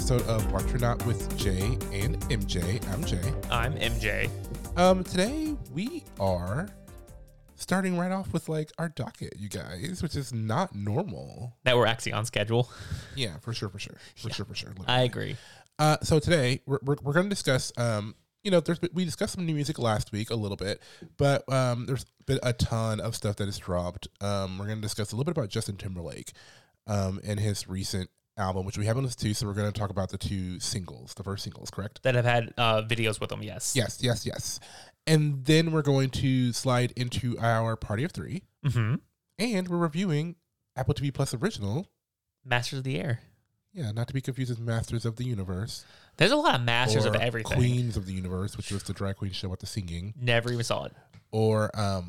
episode of Watch or Not with Jay and MJ. I'm Jay. I'm MJ. Today we are starting right off with like our docket, you guys, which is not normal. That we're actually on schedule. Yeah, for sure. Literally. I agree. So today we're going to discuss, we discussed some new music last week a little bit, but there's been a ton of stuff that has dropped. We're going to discuss a little bit about Justin Timberlake and his recent album, which we haven't listened to, so we're going to talk about the first singles, correct? That have had videos with them, yes. Yes. And then we're going to slide into our Party of Three, and we're reviewing Apple TV Plus Original. Masters of the Air. Yeah, not to be confused with Masters of the Universe. There's a lot of Masters of everything. Queens of the Universe, which was the drag queen show with the singing. Never even saw it. Or, I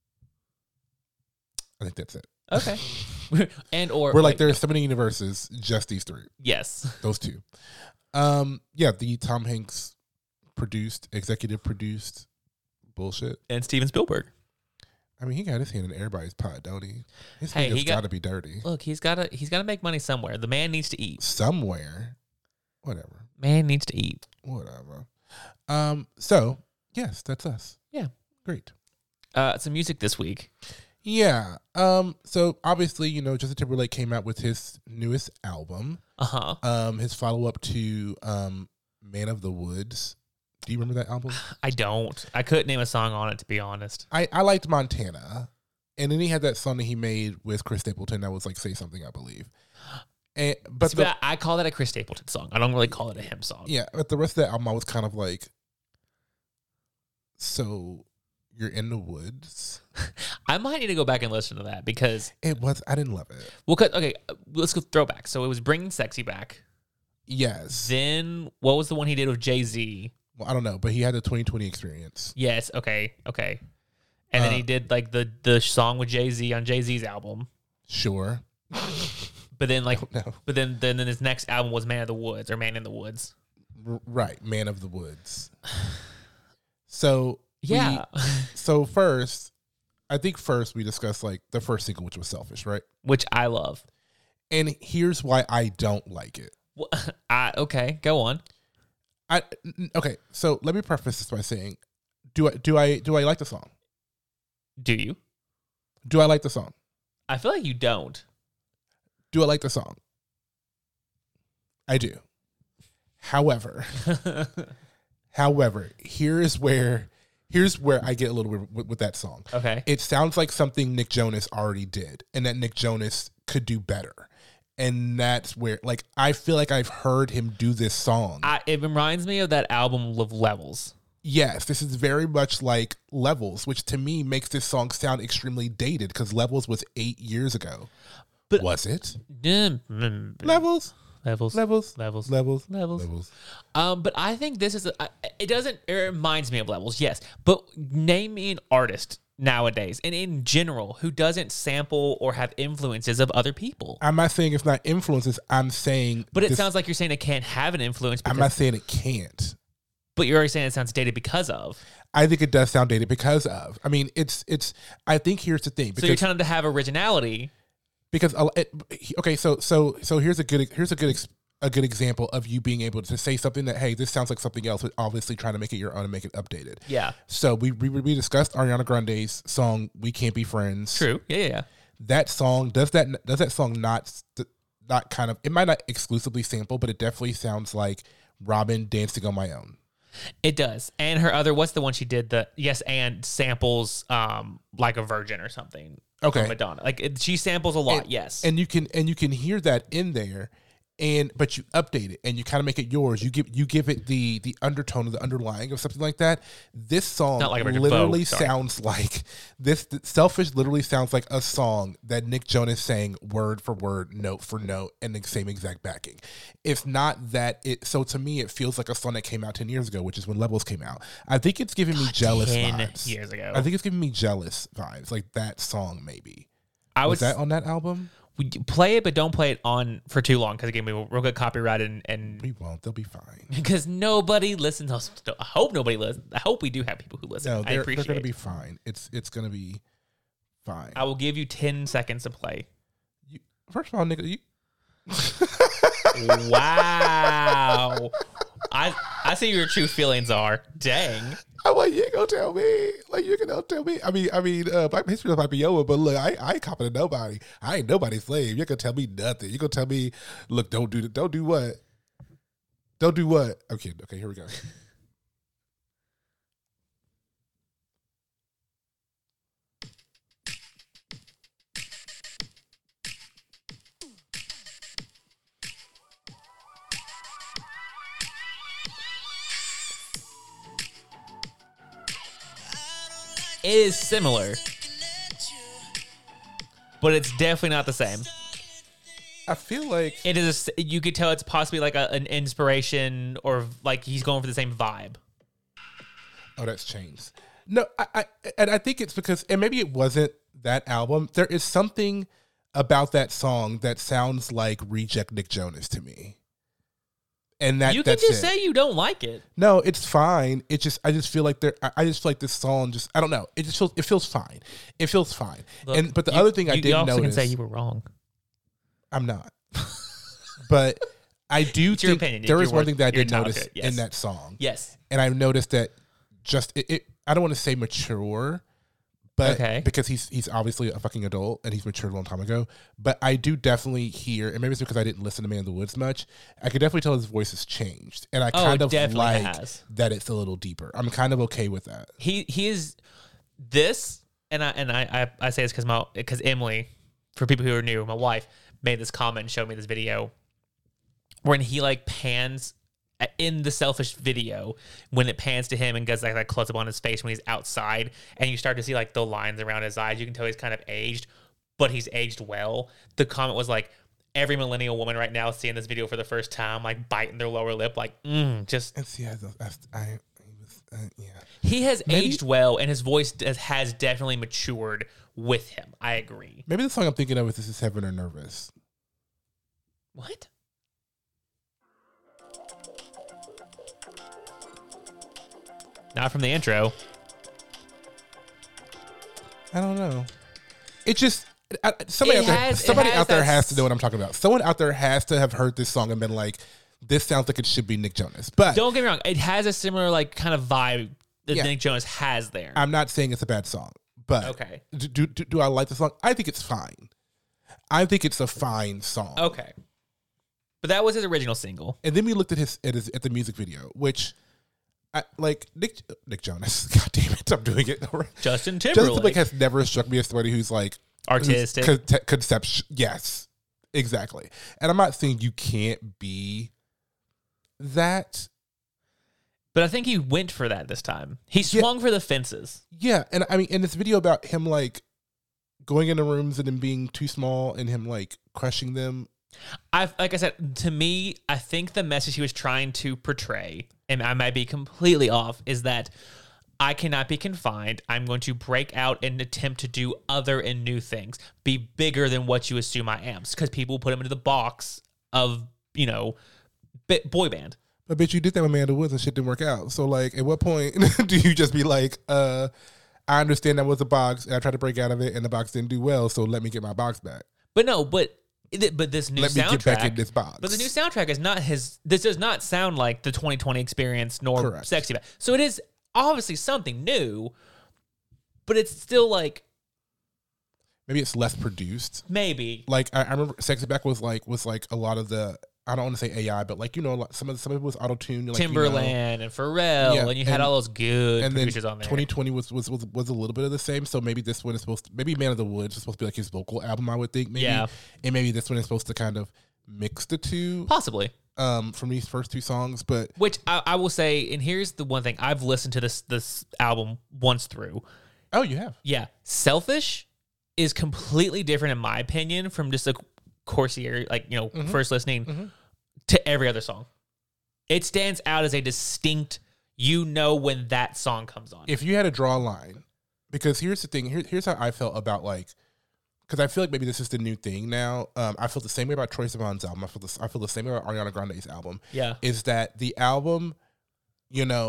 think that's it. Okay. We're like, there's so many universes, just these three. Yes. Those two. The Tom Hanks executive produced bullshit. And Steven Spielberg. I mean, he got his hand in everybody's pot, don't he? His Hey, finger's got to be dirty. Look, he's got to make money somewhere. The man needs to eat. Somewhere. Whatever. Man needs to eat. Whatever. So, yes, that's us. Yeah. Great. Some music this week. Yeah. So obviously, Justin Timberlake came out with his newest album. His follow-up to Man of the Woods. Do you remember that album? I don't. I couldn't name a song on it, to be honest. I liked Montana. And then he had that song that he made with Chris Stapleton that was like Say Something, I believe. But I call that a Chris Stapleton song. I don't really call it a him song. Yeah, but the rest of that album I was kind of like, so you're in the woods? I might need to go back and listen to that because I didn't love it. Well, okay, let's go throwback. So it was Bringing Sexy Back. Yes. Then what was the one he did with Jay-Z? Well, I don't know, but he had the 2020 Experience. Yes. Okay. And then he did like the song with Jay-Z on Jay-Z's album. Sure. But then then his next album was Man of the Woods or Man in the Woods. Right, Man of the Woods. So yeah. I think first we discussed like the first single, which was Selfish, right? Which I love. And here's why I don't like it. Well, okay, go on. Okay, so let me preface this by saying, do I like the song? Do you? Do I like the song? I feel like you don't. Do I like the song? I do. However, here's where I get a little weird with that song. Okay. It sounds like something Nick Jonas already did, and that Nick Jonas could do better. And that's where, like, I feel like I've heard him do this song. It reminds me of that album of Levels. Yes, this is very much like Levels, which to me makes this song sound extremely dated because Levels was 8 years ago. But was it? Levels. But I think this is it reminds me of Levels, yes. But name me an artist nowadays and in general who doesn't sample or have influences of other people. I'm not saying it's not influences. I'm saying, but it sounds like you're saying it can't have an influence. I'm not saying it can't. But you're already saying it sounds dated because of. I think it does sound dated because of. I mean, it's. I think here's the thing. So you're trying to have originality. Because okay, so here's a good example of you being able to say something that, hey, this sounds like something else, but obviously trying to make it your own and make it updated. Yeah. So we discussed Ariana Grande's song "We Can't Be Friends." True. Yeah. That song does that song not kind of, it might not exclusively sample, but it definitely sounds like Robyn dancing on my own. It does. And her other, what's the one she did? The Yes and samples Like a Virgin or something. Okay. From Madonna. Like she samples a lot, yes. And you can hear that in there, but you update it and you kind of make it yours. You give it the undertone of the underlying of something like that. This song literally sounds like Selfish literally sounds like a song that Nick Jonas sang word for word, note for note, and the same exact backing. It's not that so to me it feels like a song that came out 10 years ago, which is when Levels came out. I think it's giving me jealous 10 vibes. years ago. I think it's giving me jealous vibes, like that song maybe. Was that on that album? We play it, but don't play it on for too long because again, we'll get copyrighted and we won't. They'll be fine because nobody listens. I hope nobody listens. I hope we do have people who listen. No, they're going to be fine. It's going to be fine. I will give you 10 seconds to play. First of all, nigga, Wow. I see your true feelings are. Dang. I'm like, you ain't gonna tell me. Like, you gonna tell me. I mean, Black history might be over, but look, I ain't copying to nobody. I ain't nobody's slave. You're gonna tell me nothing. You're gonna tell me, look, don't do what? Don't do what? Okay, here we go. It is similar, but it's definitely not the same. I feel like it is. You could tell it's possibly like an inspiration, or like he's going for the same vibe. Oh, that's changed. No, I think it's because, and maybe it wasn't that album. There is something about that song that sounds like Reject Nick Jonas to me. And that you can just say you don't like it. No, it's fine. It just I just feel like this song just, I don't know. It feels fine. It feels fine. Look, but the other thing I did notice, you also can say you were wrong. I'm not. But I do think there is one thing that I did notice in that song. Yes. And I've noticed that just it I don't want to say mature, but because he's obviously a fucking adult and he's matured a long time ago. But I do definitely hear, and maybe it's because I didn't listen to Man in the Woods much, I could definitely tell his voice has changed. And I kind of like that it's a little deeper. I'm kind of okay with that. He is this, and I say this because Emily, for people who are new, my wife, made this comment and showed me this video when he like pans in the Selfish video, when it pans to him and does like that close up on his face when he's outside, and you start to see like the lines around his eyes. You can tell he's kind of aged, but he's aged well. The comment was like, every millennial woman right now seeing this video for the first time, like biting their lower lip, like just. He has aged well, and his voice has definitely matured with him. I agree. Maybe the song I'm thinking of is "This Is Heaven or Nervous." What? Not from the intro. I don't know. It just somebody out there has to know what I'm talking about. Someone out there has to have heard this song and been like, "This sounds like it should be Nick Jonas." But don't get me wrong, it has a similar like kind of vibe that Nick Jonas has there. I'm not saying it's a bad song, but okay. Do I like the song? I think it's fine. I think it's a fine song. Okay, but that was his original single. And then we looked at the music video, which. Like Nick Jonas, God damn it, I'm doing it. Justin Timberlake. Justin Timberlake has never struck me as somebody who's like artistic, conception. Yes, exactly. And I'm not saying you can't be that, but I think he went for that this time. He swung for the fences. Yeah, and I mean, in this video about him like going into rooms and them being too small and him like crushing them. Like I said, to me, I think the message he was trying to portray, and I might be completely off, is that I cannot be confined. I'm going to break out and attempt to do other and new things, be bigger than what you assume I am. Because people put him into the box of, boy band. But bitch, you did that with Amanda Woods and shit didn't work out. So like, at what point do you just be like, I understand that was a box and I tried to break out of it and the box didn't do well, so let me get my box back. But this new soundtrack. Let me get back in this box. But the new soundtrack is not his. This does not sound like the 2020 experience nor Sexy Back. So it is obviously something new, but it's still like. Maybe it's less produced. Maybe. Like I remember Sexy Back was like a lot of the. I don't want to say AI, but like some of it was auto tuned. Like, Timberland and Pharrell, and you had all those good producers on there. 2020 was a little bit of the same. So maybe this one is maybe Man of the Woods is supposed to be like his vocal album, I would think. Maybe, and maybe this one is supposed to kind of mix the two, possibly. From these first two songs, but which I will say, and here's the one thing: I've listened to this album once through. Oh, you have? Yeah, Selfish is completely different in my opinion from just a Corsair, first listening to every other song. It stands out as a distinct, when that song comes on. If you had to draw a line, because here's the thing, here's how I felt about because I feel like maybe this is the new thing now. I feel the same way about Troye Sivan's album. I feel the same way about Ariana Grande's album. Yeah. Is that the album,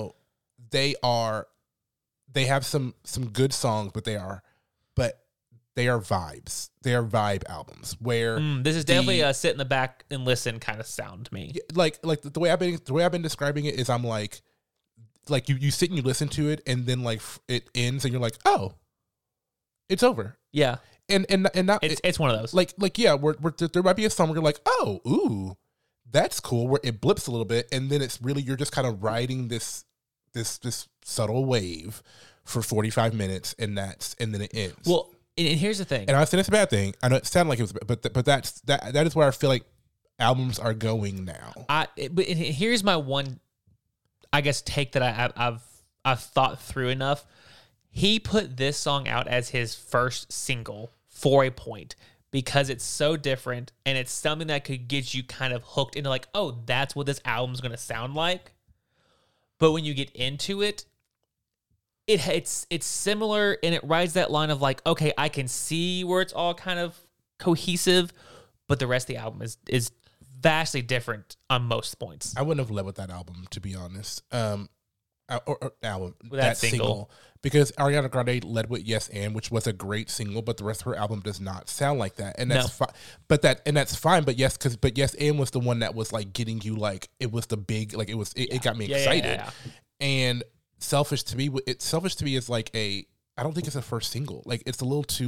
they have some good songs, but they are vibes. They are vibe albums where this is definitely a sit in the back and listen kind of sound to me. Like the way I've been describing it is I'm like you sit and you listen to it and then like it ends and you're like, oh, it's over. Yeah. And not it's one of those. Like yeah, where there might be a song where you're like, oh, ooh, that's cool, where it blips a little bit and then it's really you're just kind of riding this subtle wave for 45 minutes and then it ends. Well, and here's the thing. And I said it's a bad thing. I know it sounded like it was, but that is where I feel like albums are going now. But here's my one, I guess, take that I've thought through enough. He put this song out as his first single for a point because it's so different and it's something that could get you kind of hooked into like, oh, that's what this album's going to sound like. But when you get into it, it's similar and it rides that line of like, okay, I can see where it's all kind of cohesive, but the rest of the album is vastly different on most points. I wouldn't have led with that album, to be honest. Album with that single. Because Ariana Grande led with Yes and, which was a great single, but the rest of her album does not sound like that, and that's fine. That's fine. But Yes and was the one that was like getting you like it was the big like it got me excited. Yeah. And Selfish to me is like I don't think it's a first single. Like it's a little too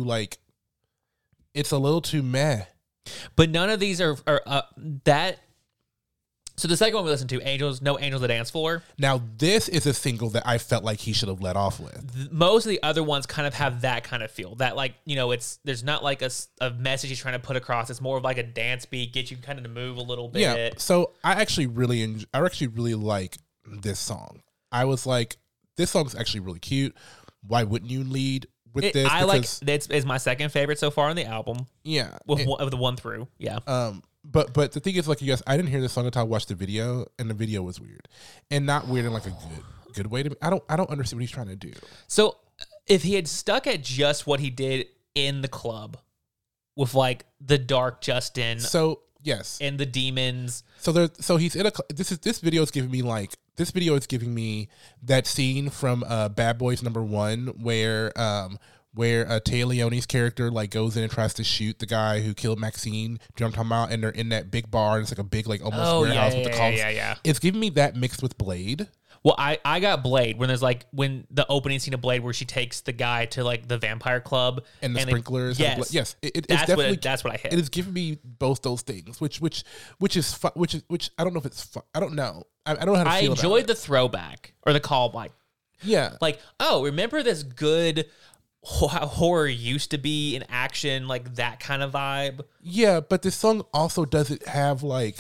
meh. But none of these are that. So the second one we listened to, Angels, No Angels the Dance Floor. Now this is a single that I felt like he should have let off with. Most of the other ones kind of have that kind of feel. That like, there's not like a message he's trying to put across. It's more of like a dance beat, get you kind of to move a little bit. Yeah. So I actually really like this song. I was like, this song's actually really cute. Why wouldn't you lead with this? It's my second favorite so far on the album. Yeah. Of the one through. Yeah. But the thing is, like, yes, I didn't hear this song until I watched the video, and the video was weird, and not weird in like a good way to me. I don't understand what he's trying to do. So if he had stuck at just what he did in the club with like the dark Justin, yes, and the demons. So he's in a. This video is giving me that scene from Bad Boys #1 where Téa Leoni's character like goes in and tries to shoot the guy who killed Maxine. Do you know what I'm talking about? And they're in that big bar and it's like a big like almost warehouse with the calls. Yeah. It's giving me that mixed with Blade. Well, I got Blade when there's like when the opening scene of Blade where she takes the guy to like the vampire club and the sprinklers. Yes, it's definitely that's what I hit. It is giving me both those things, which is which I don't know if it's fun. I don't know. I don't know how to feel about it. I enjoyed the throwback or the callback. Yeah, like remember this good how horror used to be in action, like that kind of vibe. Yeah, but this song also doesn't have like.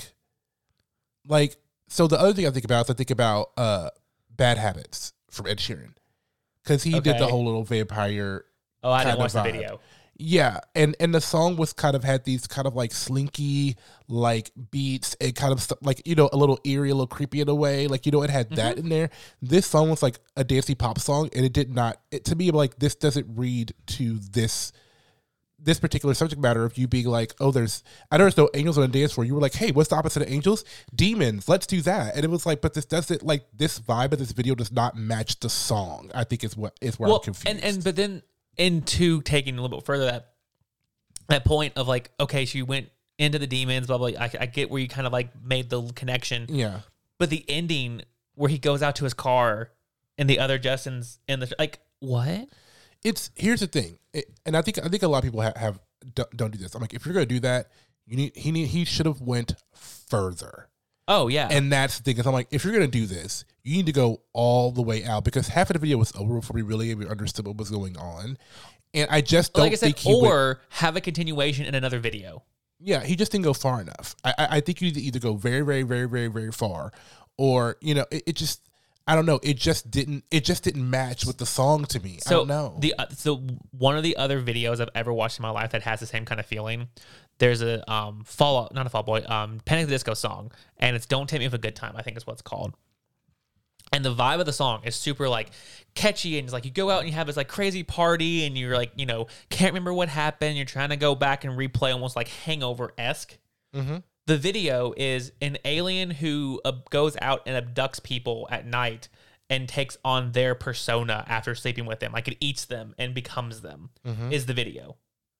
So the other thing I think about Bad Habits from Ed Sheeran, because he did the whole little vampire. Oh, I didn't watch the video. Yeah, and the song was kind of had these kind of like slinky like beats and kind of like a little eerie, a little creepy in a way. Like it had that in there. This song was like a dancey pop song, and it did not. To me, like this doesn't read to this particular subject matter of you being like, oh, there's no angels on a dance floor. You were like, hey, what's the opposite of angels? Demons. Let's do that. And it was like, but this doesn't like this vibe of this video does not match the song. I think is where I'm confused. But then into taking a little bit further that point of like, okay, she went into the demons, blah blah. I get where you kind of like made the connection. Yeah. But the ending where he goes out to his car and the other Justin's in the like what? Here's the thing, and I think a lot of people don't do this. I'm like, if you're gonna do that, he should have went further. Oh yeah, and that's the thing. Is I'm like, if you're gonna do this, you need to go all the way out because half of the video was over before we really understood what was going on, and I just don't think he would have a continuation in another video. Yeah, he just didn't go far enough. I think you need to either go very, very, very, very, very far, or it just. I don't know. It just didn't match with the song to me. So I don't know. So one of the other videos I've ever watched in my life that has the same kind of feeling. There's a Fall Out Boy, Panic! At the Disco song, and it's "Don't Take Me for a Good Time." I think is what it's called. And the vibe of the song is super like catchy, and it's like you go out and you have this like crazy party, and you're like can't remember what happened. You're trying to go back and replay almost like Hangover-esque. Mm-hmm. The video is an alien who goes out and abducts people at night and takes on their persona after sleeping with them. Like it eats them and becomes them is the video.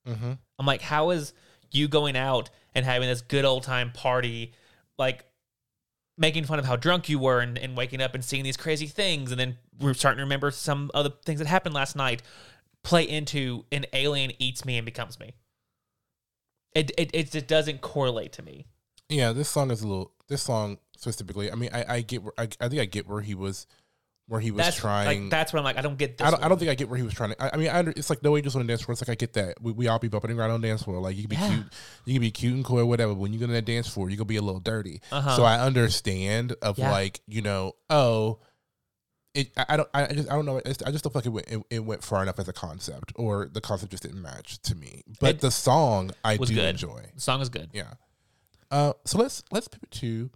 Mm-hmm. I'm like, how is you going out and having this good old time party, like making fun of how drunk you were and waking up and seeing these crazy things, and then we're starting to remember some other things that happened last night, play into an alien eats me and becomes me. It doesn't correlate to me. Yeah, this song specifically. I mean, I get. I think I get where he was trying. Like, that's what I'm like. I don't get this. I don't think I get where he was trying to. I mean, it's like no way just on a dance floor. It's like I get that. We all be bumping around on the dance floor. Like you can be cute, you can be cute and cool, or whatever. But when you go to that dance floor, you're gonna be a little dirty. So I understand like I just don't know. I just don't feel like it went far enough as a concept, or the concept just didn't match to me. But the song I do enjoy. The song is good. Yeah. So let's pivot to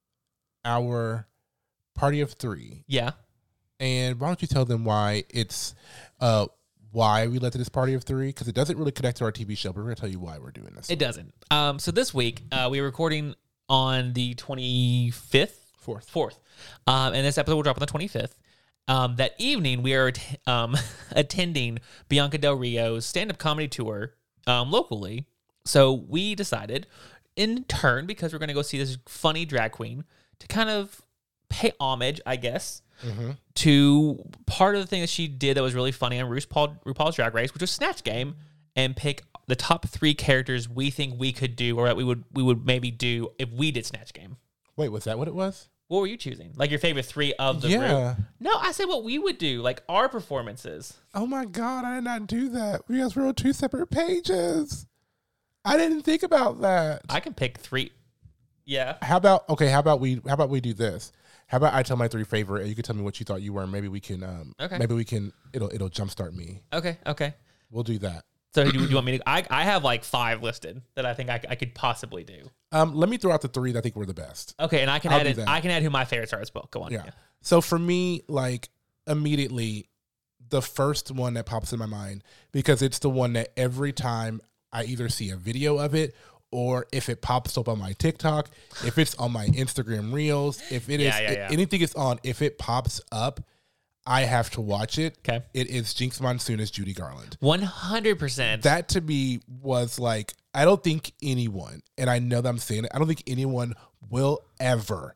our party of 3. Yeah. And why don't you tell them why it's why we led to this party of 3? Because it doesn't really connect to our TV show, but we're going to tell you why we're doing this. It doesn't. So this week, we were recording on the 25th? 4th. And this episode will drop on the 25th. That evening, we are attending Bianca Del Rio's stand-up comedy tour locally. So we decided, in turn, because we're going to go see this funny drag queen, to kind of pay homage, I guess, to part of the thing that she did that was really funny on RuPaul's Drag Race, which was Snatch Game, and pick the top 3 characters we think we could do, or that we would maybe do if we did Snatch Game. Wait, was that what it was? What were you choosing? Like your favorite 3 of the group? No, I said what we would do, like our performances. Oh my God, I did not do that. We guys wrote 2 separate pages. I didn't think about that. I can pick 3. Yeah. How about we do this? How about I tell my 3 favorite, and you can tell me what you thought you were, and maybe we can it'll jumpstart me. Okay. We'll do that. So do you want me to? I have like 5 listed that I think I could possibly do. Let me throw out the 3 that I think were the best. Okay, and I can add who my favorites are as well. Go on. Yeah. So for me, like immediately, the first one that pops in my mind, because it's the one that every time I either see a video of it, or if it pops up on my TikTok, if it's on my Instagram Reels, if it is anything is on, if it pops up, I have to watch it. Okay. It is Jinx Monsoon as Judy Garland. 100%. That to me was like, I don't think anyone, and I know that I'm saying it, I don't think anyone will ever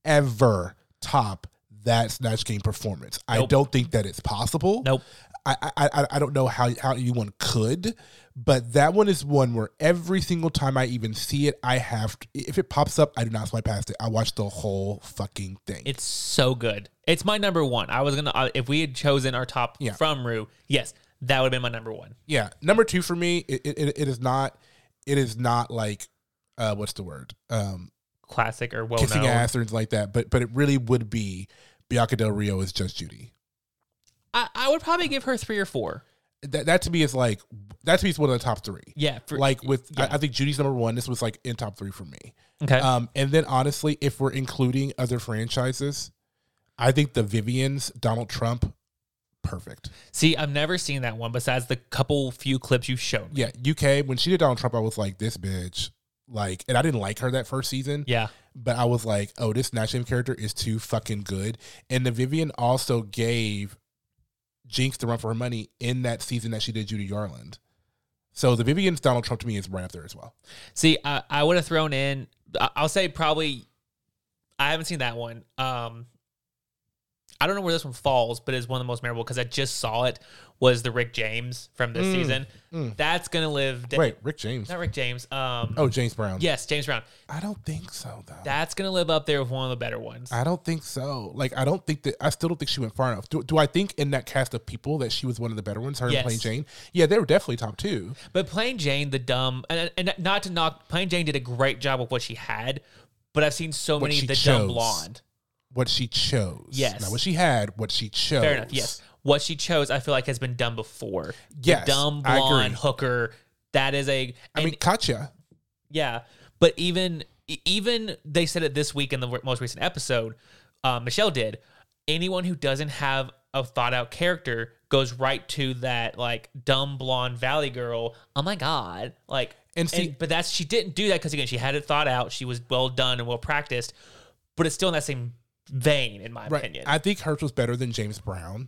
top that Snatch Game performance. Nope. I don't think that it's possible. Nope. I don't know how anyone could, but that one is one where every single time I even see it, I have to, if it pops up, I do not swipe past it. I watch the whole fucking thing. It's so good. It's my number 1. I was gonna if we had chosen our top from Rue, yes, that would have been my number 1. Yeah, number 2 for me. It is not like what's the word? Classic or well kissing known. Ass or anything like that. But it really would be Bianca Del Rio as Just Judy. I would probably give her 3 or 4. That to me is like, that to me is one of the top 3. Yeah. I think Judy's number 1. This was like in top 3 for me. Okay. And then honestly, if we're including other franchises, I think the Vivian's Donald Trump, perfect. See, I've never seen that one besides the few clips you've shown me. Yeah. UK, when she did Donald Trump, I was like, this bitch, like, and I didn't like her that first season. Yeah. But I was like, oh, this Snatch Game character is too fucking good. And the Vivian also gave Jinx the run for her money in that season that she did Judy Garland. So the Vivian's Donald Trump to me is right up there as well. See, I would have thrown in, I'll say probably, I haven't seen that one. I don't know where this one falls, but it's one of the most memorable because I just saw it, was the Rick James from this season. That's going to live. Wait, Rick James? Not Rick James. James Brown. Yes, James Brown. I don't think so, though. That's going to live up there with one of the better ones. I don't think so. Like, I still don't think she went far enough. Do I think in that cast of people that she was one of the better ones, her and Plain Jane? Yeah, they were definitely top 2. But Plain Jane, the dumb, and not to knock, Plain Jane did a great job with what she had, but I've seen so many the dumb blonde. What she chose. Yes. Not what she had, what she chose. Fair enough, yes. What she chose, I feel like, has been done before. Yes, the dumb blonde hooker, that is I mean, Katya. Yeah, but even they said it this week in the most recent episode, Michelle did, anyone who doesn't have a thought out character goes right to that, like, dumb blonde valley girl. Oh my God. Like, but she didn't do that because, again, she had it thought out. She was well done and well practiced, but it's still in that same vein, in my opinion. I think hers was better than James Brown.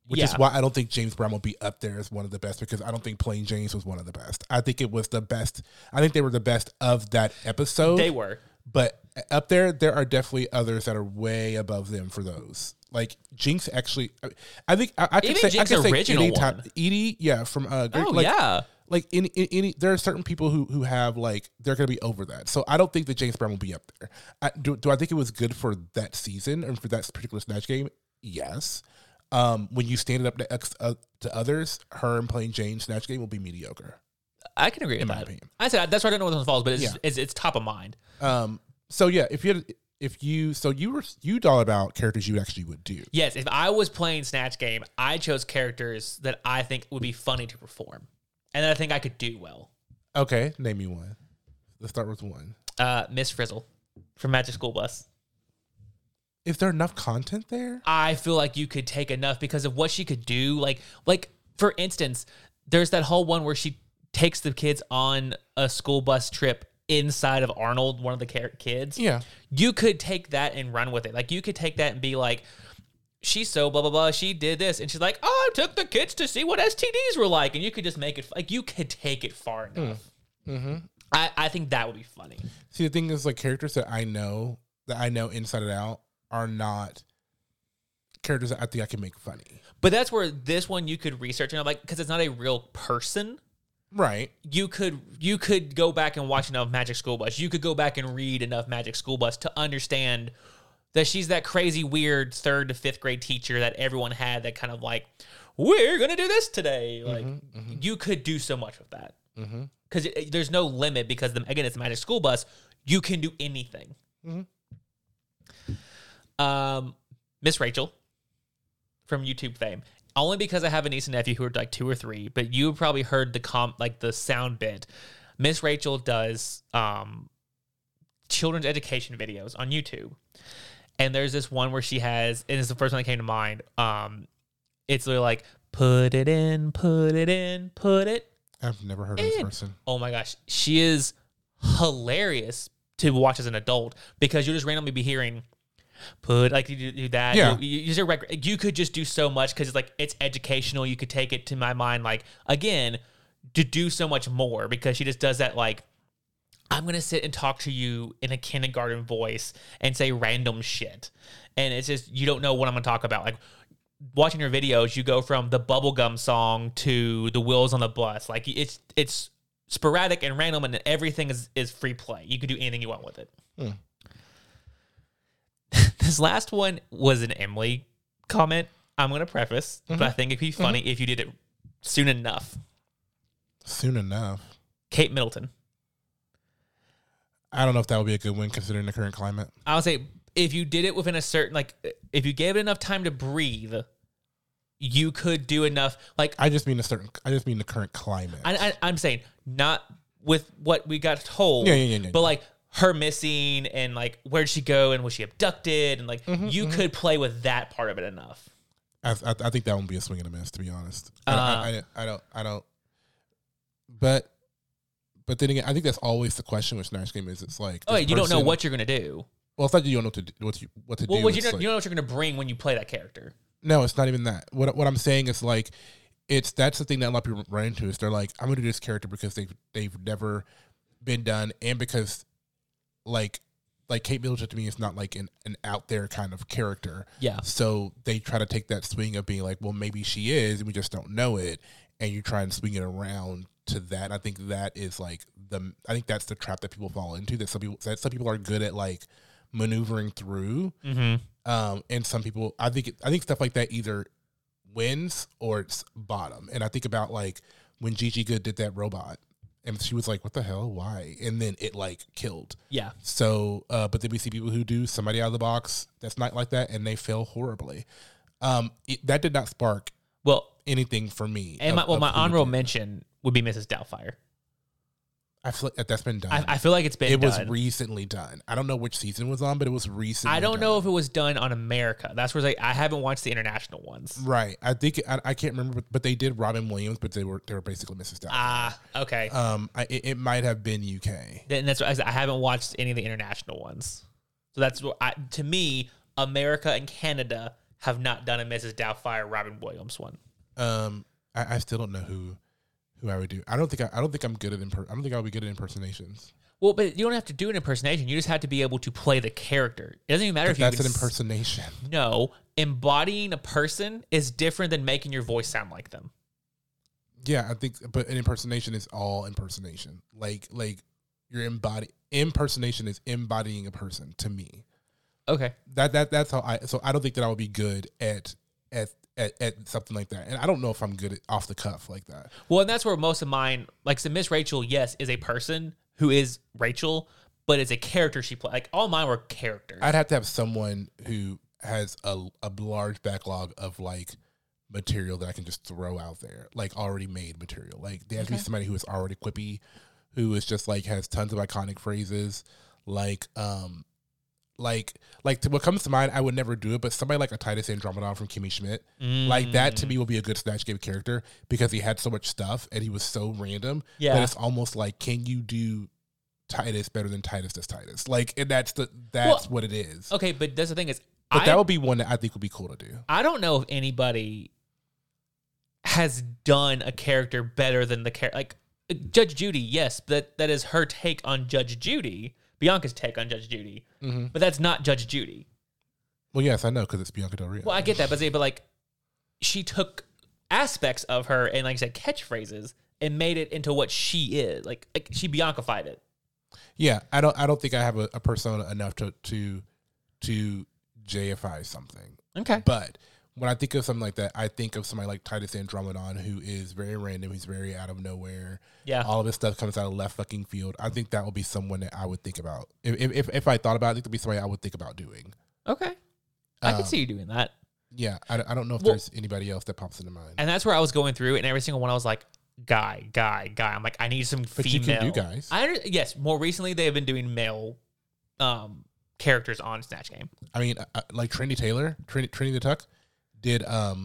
Which is why I don't think James Brown will be up there as one of the best, because I don't think Playing James was one of the best. I think it was the best. I think they were the best of that episode. They were. But up there are definitely others that are way above them for those. Like Jinx actually, I think I could say original anytime, one. Edie, yeah, from like any there are certain people who have like they're going to be over that. So I don't think that James Brown will be up there. Do I think it was good for that season and for that particular Snatch Game? Yes. When you stand it up to others, her and Playing James Snatch Game will be mediocre. I can agree with that. I said that's why I don't know what falls, but it's top of mind. So yeah, you thought about characters you actually would do. Yes, if I was playing Snatch Game, I chose characters that I think would be funny to perform, and that I think I could do well. Okay, name me one. Let's start with one. Miss Frizzle from Magic School Bus. Is there enough content there? I feel like you could take enough because of what she could do. Like for instance, there's that whole one where she takes the kids on a school bus trip inside of Arnold, one of the kids. Yeah. You could take that and run with it. Like, you could take that and be like, she's so blah, blah, blah. She did this. And she's like, oh, I took the kids to see what STDs were like. And you could just make it, like, you could take it far enough. Mm-hmm. I think that would be funny. See, the thing is, like, characters that I know inside and out are not characters that I think I can make funny. But that's where this one you could research, and I'm like, because it's not a real person. Right. You could go back and watch enough Magic School Bus. You could go back and read enough Magic School Bus to understand that she's that crazy, weird 3rd to 5th grade teacher that everyone had that kind of like, we're going to do this today. Like, you could do so much with that. Because there's no limit because, again, it's a Magic School Bus. You can do anything. Miss Rachel from YouTube fame. Only because I have a niece and nephew who are like 2 or 3, but you probably heard the sound bit. Miss Rachel does children's education videos on YouTube. And there's this one where she has, and it's the first one that came to mind. It's literally like, put it in, put it in, put it. I've never heard of this person. Oh my gosh. She is hilarious to watch as an adult because you'll just randomly be hearing, you do that. Yeah. You could just do so much because it's educational. You could take it to my mind, like, again, to do so much more because she just does that, like, I'm going to sit and talk to you in a kindergarten voice and say random shit. And it's just, you don't know what I'm going to talk about. Like, watching her videos, you go from the bubblegum song to the wheels on the bus. Like, it's sporadic and random, and everything is free play. You can do anything you want with it. This last one was an Emily comment. I'm going to preface, but I think it'd be funny if you did it soon enough. Soon enough. Kate Middleton. I don't know if that would be a good one considering the current climate. I would say if you did it within a certain, like, if you gave it enough time to breathe, you could do enough. Like, I just mean the current climate. I'm saying not with what we got told. Yeah. But like her missing and like where'd she go and was she abducted and like you could play with that part of it enough. I think that would be a swing and a miss, to be honest. I don't. But then again, I think that's always the question with Snatch Game is it's like, oh, you don't know what you're gonna do. Well, it's not that you don't know what to do. Well, you don't know what you're gonna bring when you play that character. No, it's not even that. What I'm saying is like, that's the thing that a lot of people run into is they're like, I'm gonna do this character because they've never been done, and because like Kate Middleton to me is not like an out there kind of character. Yeah. So they try to take that swing of being like, well, maybe she is, and we just don't know it, and you try and swing it around to that. I think that is like I think that's the trap that people fall into. That some people are good at like maneuvering through, and some people I think stuff like that either wins or it's bottom. And I think about like when Gigi Good did that robot, and she was like, "What the hell? Why?" And then it like killed. Yeah. So, but then we see people who do somebody out of the box that's not like that, and they fail horribly. That did not spark anything for me. And my honorable mention would be Mrs. Doubtfire. I feel like that's been done. I feel like it's been done. It was recently done. I don't know which season it was on, but it was recently I don't know if it was done on America. That's where I haven't watched the international ones. Right. I think I can't remember, but they did Robin Williams, but they were basically Mrs. Doubtfire. Ah, okay. It might have been UK. And that's what I said. I haven't watched any of the international ones. So that's what to me, America and Canada have not done a Mrs. Doubtfire Robin Williams one. I still don't know who I would do. I don't think I'm good at I don't think I'll be good at impersonations. Well, but you don't have to do an impersonation. You just have to be able to play the character. It doesn't even matter if that's an impersonation. No, embodying a person is different than making your voice sound like them. Yeah, I think, but an impersonation is all impersonation. Like your impersonation is embodying a person to me. Okay. That's how I don't think that I would be good at something like that. And I don't know if I'm good at off the cuff like that. Well, and that's where most of mine, like, so Miss Rachel, yes, is a person who is Rachel, but it's a character she plays. Like, all mine were characters. I'd have to have someone who has a large backlog of, like, material that I can just throw out there, like already made material. Like, there has to be somebody who is already quippy, who is just, like, has tons of iconic phrases, like what comes to mind, I would never do it, but somebody like a Titus Andromedon from Kimmy Schmidt, like that to me will be a good Snatch Game character because he had so much stuff and he was so random. Yeah. But it's almost like, can you do Titus better than Titus does Titus? Like, and that's what it is. Okay, but that's the thing is, but that would be one that I think would be cool to do. I don't know if anybody has done a character better than the character. Like, Judge Judy, yes, but that is her take on Judge Judy. Bianca's take on Judge Judy, but that's not Judge Judy. Well, yes, I know, because it's Bianca Del Rio. Well, I get that, but like, she took aspects of her and, like I said, catchphrases and made it into what she is. Like she Bianca-fied it. Yeah, I don't think I have a persona enough to JFI something. Okay, but when I think of something like that, I think of somebody like Titus Andromedon, who is very random. He's very out of nowhere. Yeah. All of his stuff comes out of left fucking field. I think that would be someone that I would think about. If I thought about it, I think that'd be somebody I would think about doing. Okay. I can see you doing that. Yeah. I don't know if there's anybody else that pops into mind. And that's where I was going through, and every single one I was like, guy. I'm like, I need some but female. You can do guys. Yes. More recently, they have been doing male characters on Snatch Game. I mean, like Trinity Taylor, Trinity the Tuck, did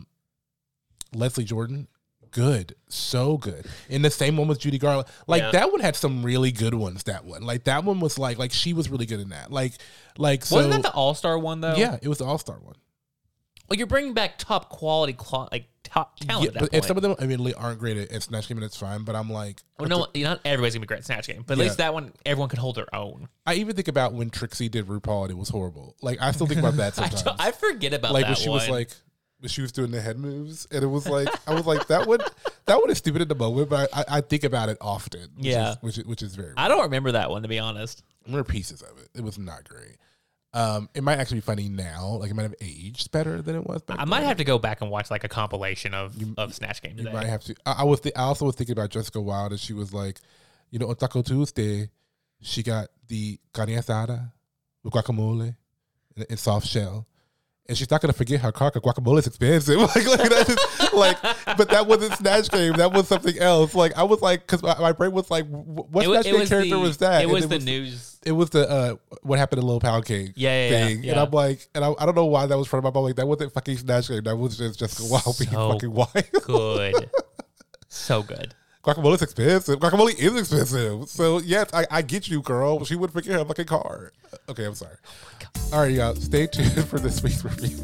Leslie Jordan. Good. So good. And the same one with Judy Garland. Like, that one had some really good ones, that one. Like, that one was like she was really good in that. Like so. Wasn't that the All-Star one, though? Yeah, it was the All-Star one. Well, you're bringing back top quality, top talent at that point. And some of them, admittedly, aren't great at Snatch Game, and it's fine. But I'm like... Well, no, not everybody's going to be great at Snatch Game. But at least that one, everyone could hold their own. I even think about when Trixie did RuPaul, and it was horrible. Like, I still think about that sometimes. I forget about like, that when she was like... She was doing the head moves, and it was like, I was like, that one is stupid at the moment, but I think about it often. Which is very weird. I don't remember that one, to be honest. I remember pieces of it. It was not great. It might actually be funny now. Like, it might have aged better than it was back then. Might have to go back and watch like a compilation of Snatch Game today. You might have to. I also was thinking about Jessica Wilde, and she was like, on Taco Tuesday, she got the carne asada with guacamole and soft shell. And she's not gonna forget her car because guacamole is expensive. But that wasn't Snatch Game. That was something else. Like, I was like, because my brain was like, what Snatch Game character was that? It was the news. It was the what happened to Little Pound Cake thing. Yeah. And I'm like, and I don't know why that was front of my mind. Like, that wasn't fucking Snatch Game. That was just Jessica Wilde being fucking wild. Good, so good. Guacamole is expensive. Guacamole is expensive. So, yes, I get you, girl. She wouldn't forget her fucking car. Okay, I'm sorry. All right, y'all. Stay tuned for this week's review.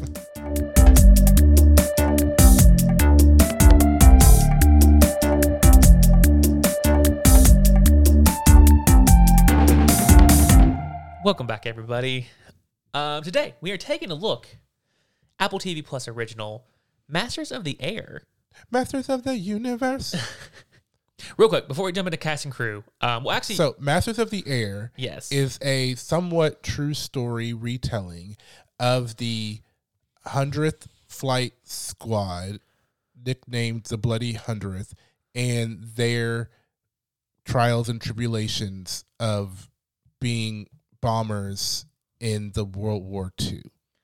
Welcome back, everybody. Today, we are taking a look. Apple TV Plus original, Masters of the Air. Masters of the Universe. Real quick, before we jump into cast and crew, so Masters of the Air is a somewhat true story retelling of the 100th Flight Squad, nicknamed the Bloody 100th, and their trials and tribulations of being bombers in the World War II.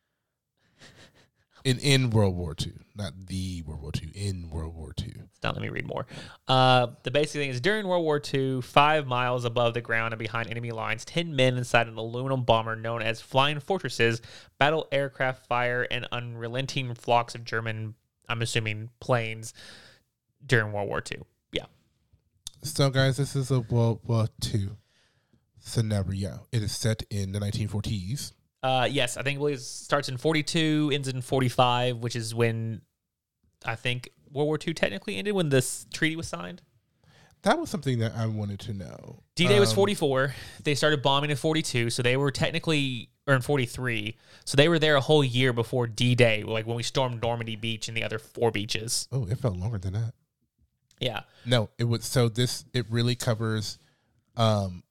In World War II, not the World War II, in World War II. Now let me read more. The basic thing is, during World War II, 5 miles above the ground and behind enemy lines, 10 men inside an aluminum bomber known as Flying Fortresses battle aircraft fire and unrelenting flocks of German, I'm assuming, planes during World War II. Yeah. So, guys, this is a World War II scenario. It is set in the 1940s. Yes, I think it starts in 42, ends in 45, which is when I think World War II technically ended, when this treaty was signed. That was something that I wanted to know. D-Day was 44. They started bombing in 42, so they were technically, or in 43, so they were there a whole year before D-Day, like when we stormed Normandy Beach and the other 4 beaches. Oh, it felt longer than that. Yeah. No, it was, so this, it really covers, no,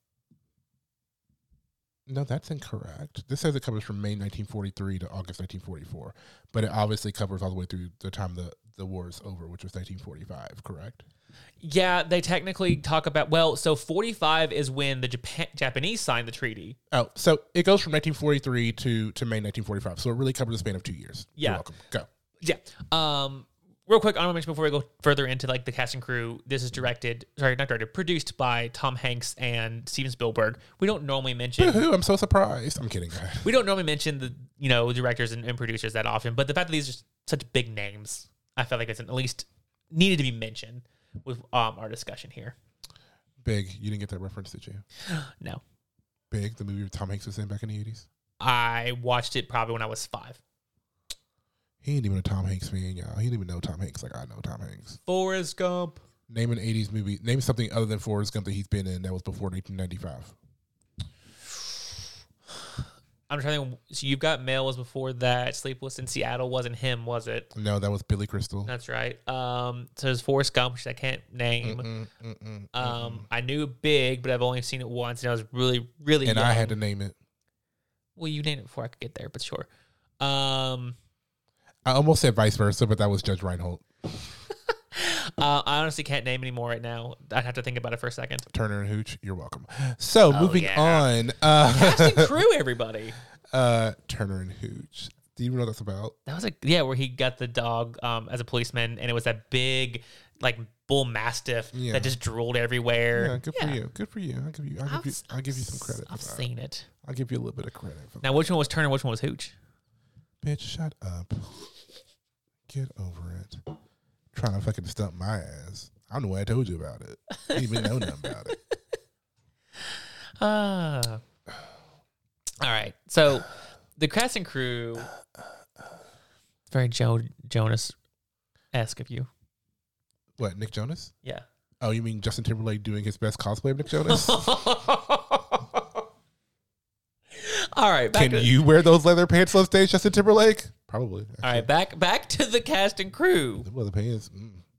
that's incorrect. This says it covers from May 1943 to August 1944, but it obviously covers all the way through the time the war is over, which was 1945, correct? Yeah, they technically talk about, well, so 45 is when the Japanese signed the treaty. Oh, so it goes from 1943 to May 1945, so it really covers the span of 2 years. Yeah. You're welcome. Go. Yeah. Real quick, I want to mention before we go further into like the cast and crew, this is produced by Tom Hanks and Steven Spielberg. We don't normally mention. I'm so surprised. I'm kidding. We don't normally mention the directors and producers that often, but the fact that these are such big names, I felt like it's at least needed to be mentioned with our discussion here. Big, you didn't get that reference, did you? No. Big, the movie Tom Hanks was in back in the 80s. I watched it probably when I was 5. He ain't even a Tom Hanks fan, y'all. He didn't even know Tom Hanks like I know Tom Hanks. Forrest Gump. Name an 80s movie. Name something other than Forrest Gump that he's been in that was before 1995. I'm trying to think. So You've Got Mail was before that. Sleepless in Seattle wasn't him, was it? No, that was Billy Crystal. That's right. So there's Forrest Gump, which I can't name. I knew Big, but I've only seen it once, and I was really, really young. And I had to name it. Well, you named it before I could get there, but sure. I almost said vice versa, but that was Judge Reinhold. I honestly can't name any more right now. I'd have to think about it for a second. Turner and Hooch, you're welcome. So moving on. Cast and crew, everybody. Turner and Hooch. Do you know what that's about? That was where he got the dog as a policeman, and it was that big like bull mastiff that just drooled everywhere. Yeah, good for you. Good for you. I'll give you some credit. I've seen it. I'll give you a little bit of credit. Now, which one was Turner? Which one was Hooch? Bitch, shut up. Get over it. Trying to fucking stump my ass. I don't know why I told you about it. I didn't even know nothing about it. All right. So the cast and crew, very Jonas-esque of you. What, Nick Jonas? Yeah. Oh, you mean Justin Timberlake doing his best cosplay of Nick Jonas? All right. Can you wear those leather pants on stage, Justin Timberlake? Probably. Actually. All right. Back to the cast and crew. The leather pants.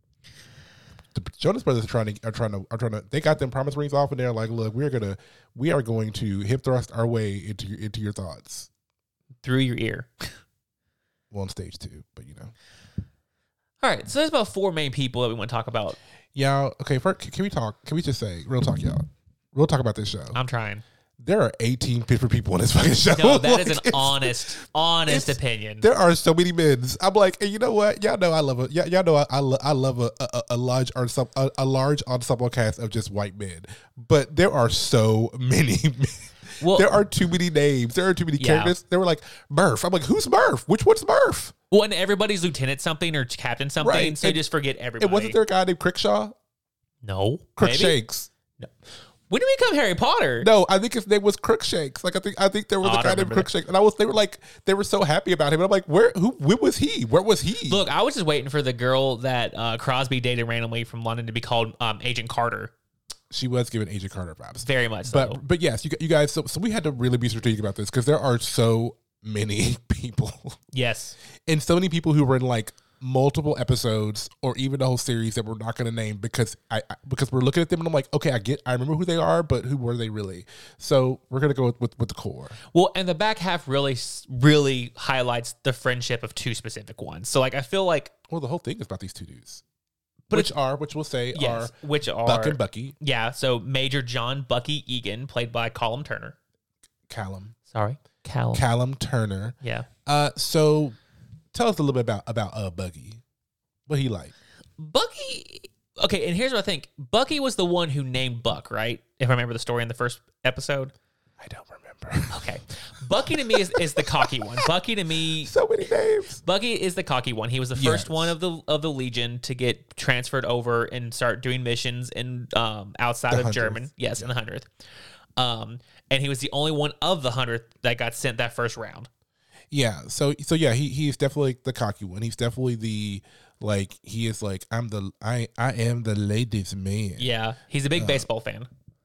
The Jonas Brothers are trying to. They got them promise rings off, and they're like, "Look, we are going to hip thrust our way into your thoughts through your ear." Well, on stage too, but you know. All right. So there's about 4 main people that we want to talk about. Yeah. Okay. First, can we talk? Can we just say real talk, y'all? Real talk about this show. I'm trying. There are 18 different people in this fucking show. No, that is an honest opinion. There are so many men. I'm like, hey, you know what? Y'all know I love it. Y'all know I love a large ensemble cast of just white men. But there are so many men. Well, there are too many names. There are too many characters. They were like, Murph. I'm like, who's Murph? Which one's Murph? Well, and everybody's lieutenant something or captain something, right. So you just forget everybody. And wasn't there a guy named Crickshaw? No. Crookshanks. No. When did we become Harry Potter? No, I think his name was Crookshanks. Like I think there was a guy named Crookshanks, and they were so happy about him. And I'm like, when was he? Where was he? Look, I was just waiting for the girl that Crosby dated randomly from London to be called Agent Carter. She was given Agent Carter vibes, very much so. But yes, you guys. So we had to really be strategic about this because there are so many people. Yes, and so many people who were in like multiple episodes or even the whole series that we're not going to name because we're looking at them and I'm like, okay, I remember who they are, but who were they really? So we're going to go with the core. Well, and the back half really highlights the friendship of 2 specific ones. So like, I feel like, well, the whole thing is about these 2 dudes, which we'll say are Buck and Bucky. Yeah. So Major John Bucky Egan, played by Callum Turner. Callum Turner. Yeah. So tell us a little bit about Bucky. What he like? Bucky. Okay, and here's what I think. Bucky was the one who named Buck, right? If I remember the story in the first episode. I don't remember. Okay. Bucky to me is the cocky one. Bucky to me. So many names. Bucky is the cocky one. He was the first one of the Legion to get transferred over and start doing missions in outside of Germany. Yes, in the 100th. And he was the only one of the 100 that got sent that first round. Yeah. So yeah, he's definitely the cocky one. He's definitely the he is I am the ladies' man. Yeah, he's a big baseball fan.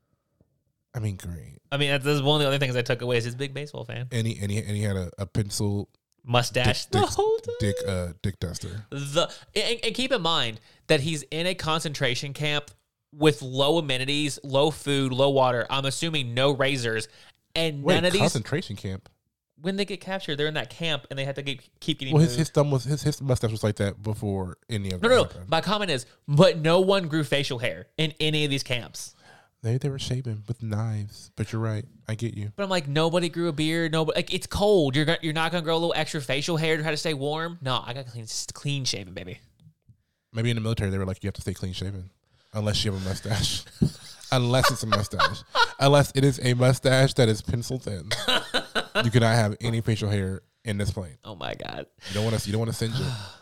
I mean, great. I mean, that's one of the other things I took away is he's a big baseball fan. And he had a pencil mustache the whole time. Dick duster. And keep in mind that he's in a concentration camp with low amenities, low food, low water. I'm assuming no razors, and none of these concentration camp. When they get captured, they're in that camp and they have to keep getting. Well, his mustache was like that before any of that. No. My comment is, but no one grew facial hair in any of these camps. They were shaving with knives. But you're right, I get you. But I'm like, nobody grew a beard. Nobody, it's cold. You're not gonna grow a little extra facial hair to try to stay warm. No, I got clean shaven, baby. Maybe in the military they were like, you have to stay clean shaven unless you have a mustache. Unless it's a mustache. Unless it is a mustache that is pencil thin. You cannot have any facial hair in this plane. Oh my God! You don't want to singe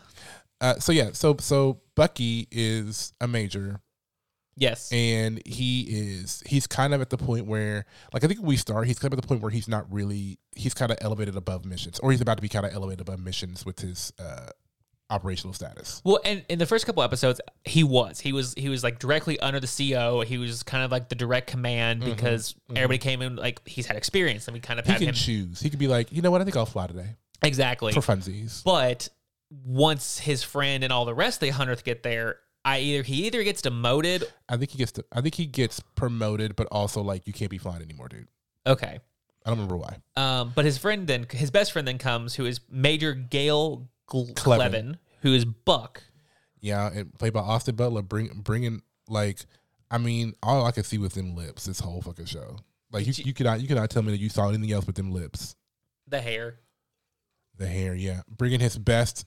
it. So Bucky is a major. Yes, and he's kind of at the point where, I think when we start, he's kind of at the point where he's not really. He's kind of elevated above missions, or he's about to be kind of elevated above missions with his operational status. Well, and in the first couple episodes, he was directly under the CO. He was kind of like the direct command because everybody came in he's had experience, and we kind of had him choose. He could be like, you know what, I think I'll fly today. Exactly for funsies. But once his friend and all the rest of the 100th get there, he either gets demoted. I think he gets promoted, but also you can't be flying anymore, dude. Okay. I don't remember why. But his best friend then comes, who is Major Gale Clevin, who is Buck. Yeah, and played by Austin Butler, bringing all I could see was them lips this whole fucking show. You cannot tell me that you saw anything else but them lips. The hair, yeah. Bringing his best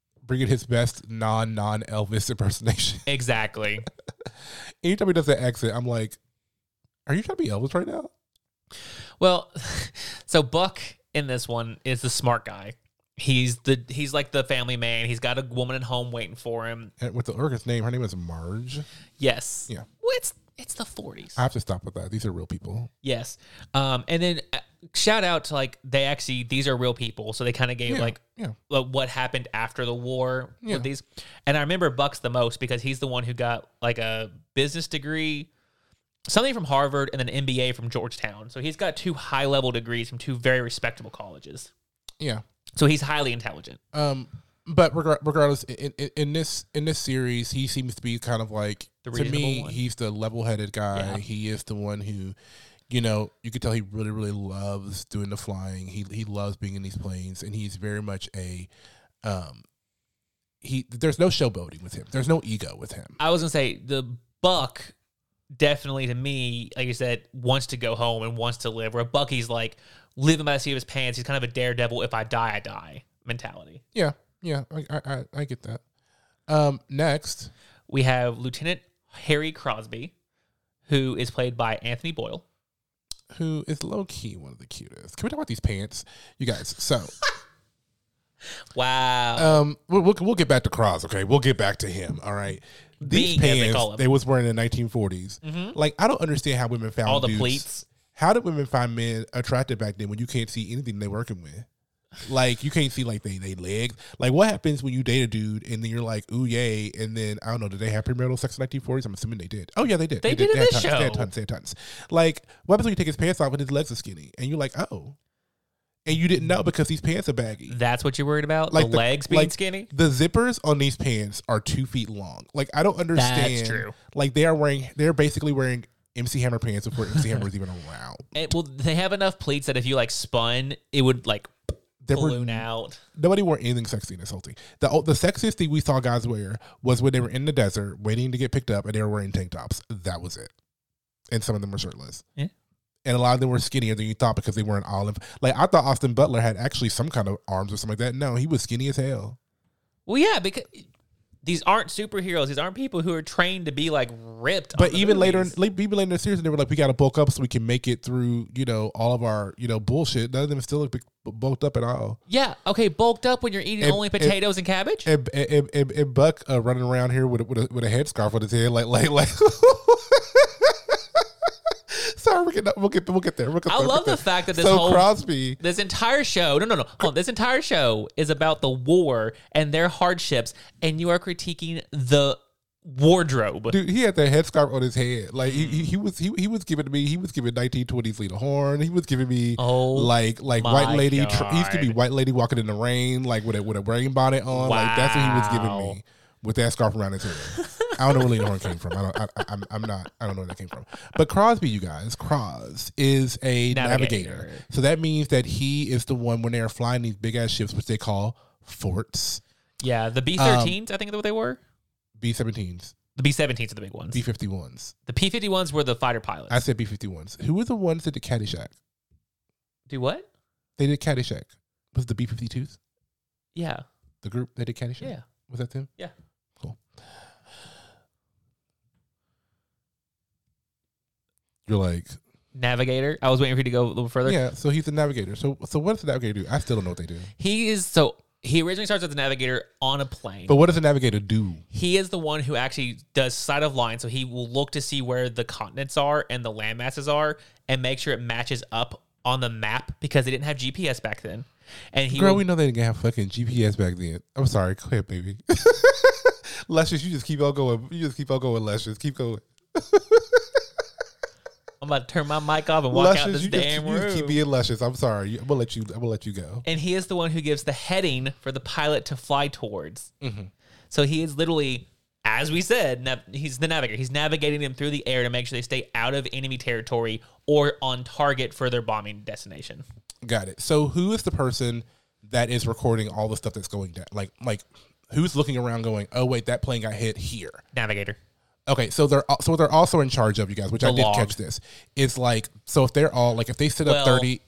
non Elvis impersonation. Exactly. Anytime he does that accent, I'm like, are you trying to be Elvis right now? Well, so Buck in this one is the smart guy. He's like the family man. He's got a woman at home waiting for him. And with the Urgus name, her name is Marge. Yes. Yeah. Well, it's the 40s. I have to stop with that. These are real people. Yes. And then shout out to these are real people. So they kind of gave what happened after the war with these. And I remember Buck's the most because he's the one who got a business degree, something from Harvard, and then an MBA from Georgetown. So he's got 2 high-level degrees from 2 very respectable colleges. Yeah. So he's highly intelligent. But regardless, in this series, he seems to be kind of to me, he's the level-headed guy. Yeah. He is the one who, you could tell he really, really loves doing the flying. He loves being in these planes, and he's very much there's no showboating with him. There's no ego with him. I was gonna say the Buck definitely, to me, like you said, wants to go home and wants to live. Where Bucky's living by the seat of his pants. He's kind of a daredevil. If I die, I die mentality. Yeah, I get that. Next, we have Lieutenant Harry Crosby, who is played by Anthony Boyle, who is low key one of the cutest. Can we talk about these pants, you guys? So, wow. We'll get back to Cross. Okay, we'll get back to him. All right. These pants they was wearing in the 1940s. Mm-hmm. I don't understand how women found all the pleats. How did women find men attractive back then when you can't see anything they're working with? You can't see they legs. What happens when you date a dude and then you're like, ooh yay, and then I don't know, did they have premarital sex in the 1940s? I'm assuming they did. Oh yeah, they did. They did in this show. They had tons. What happens when you take his pants off and his legs are skinny and you're like, oh, and you didn't know because these pants are baggy? That's what you're worried about? The legs being skinny? The zippers on these pants are 2 feet long. I don't understand. That's true. They're basically wearing MC Hammer pants before MC Hammer was even around. They have enough pleats that if you spun, it would balloon out. Nobody wore anything sexy in this whole thing. The sexiest thing we saw guys wear was when they were in the desert waiting to get picked up and they were wearing tank tops. That was it. And some of them were shirtless. Yeah. And a lot of them were skinnier than you thought because they weren't olive. I thought Austin Butler had actually some kind of arms or something like that. No, he was skinny as hell. Well, yeah, because these aren't superheroes. These aren't people who are trained to be ripped. But even later in the series, they were we got to bulk up so we can make it through, all of our, bullshit. None of them still look bulked up at all. Yeah. Okay. Bulked up when you're eating only potatoes and cabbage. And Buck running around here with a headscarf on his head, like. sorry. We'll get there. I love the fact that this entire show, this entire show is about the war and their hardships, and you are critiquing the wardrobe. Dude, he had the headscarf on his head. Like he was giving 1920s Lena Horne. He was giving me like white lady. He's giving me white lady walking in the rain, like with a rain bonnet on. Wow. Like that's what he was giving me with that scarf around his head. I don't know where Lena Horne came from. I don't know where that came from. But Crosby, you guys, Cros is a navigator. So that means that he is the one when they're flying these big ass ships, which they call forts. Yeah, the B-13s, I think that's what they were. B-17s. The B-17s are the big ones. B-51s. The P-51s were the fighter pilots. I said B-51s. Who were the ones that did Caddyshack? Do what? They did Caddyshack. Was it the B-52s? Yeah. The group that did Caddyshack? Yeah. Was that them? Yeah. Cool. You're like... Navigator. I was waiting for you to go a little further. Yeah, so he's the navigator. So what does the navigator do? I still don't know what they do. He originally starts as a navigator on a plane. But what does a navigator do? He is the one who actually does sight of line. So he will look to see where the continents are and the land masses are and make sure it matches up on the map because they didn't have GPS back then. And we know they didn't have fucking GPS back then. I'm sorry. Go ahead, baby. Luscious, you just keep on going. Luscious. Keep going. I'm about to turn my mic off and walk out this damn room. You just keep being luscious. I'm sorry. I'm gonna let you go. And he is the one who gives the heading for the pilot to fly towards. Mm-hmm. So he is literally, as we said, he's the navigator. He's navigating them through the air to make sure they stay out of enemy territory or on target for their bombing destination. Got it. So who is the person that is recording all the stuff that's going down? Like who's looking around going, oh wait, that plane got hit here? Navigator. Okay, so they're also in charge of, you guys, which I did catch this. It's like, so if they're all like, if they set up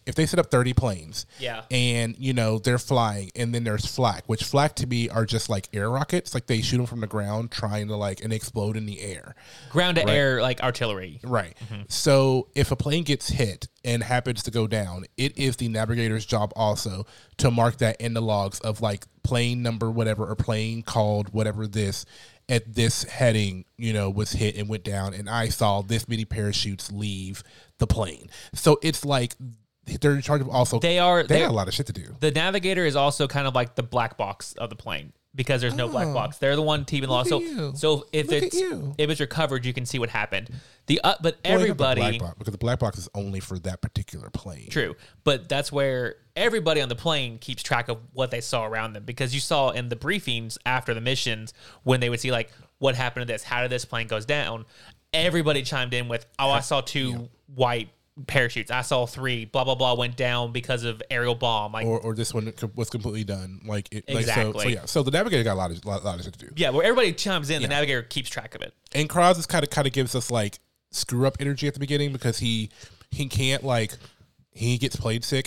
30 planes, yeah, and they're flying, and then there's flak, which flak to me are just like air rockets, like they shoot them from the ground, trying to and explode in the air, ground to air, like artillery, right? Mm-hmm. So if a plane gets hit and happens to go down, it is the navigator's job also to mark that in the logs of like plane number whatever or plane called whatever this. At this heading, was hit and went down, and I saw this many parachutes leave the plane. So it's like they're in charge of also. They got a lot of shit to do. The navigator is also kind of like the black box of the plane because there's no black box. They're the one keeping law. So if it's recovered, you can see what happened. But everybody, because the black box is only for that particular plane. True, but that's where everybody on the plane keeps track of what they saw around them, because you saw in the briefings after the missions when they would see like what happened to this, how did this plane goes down. Everybody chimed in with, I saw 2 white parachutes. I saw 3. Blah blah blah went down because of aerial bomb. Like, or this one was completely done. Exactly. So the navigator got a lot of shit to do. Yeah, where everybody chimes in, the navigator keeps track of it. And Kraz is kind of gives us like screw up energy at the beginning because he can't he gets played sick.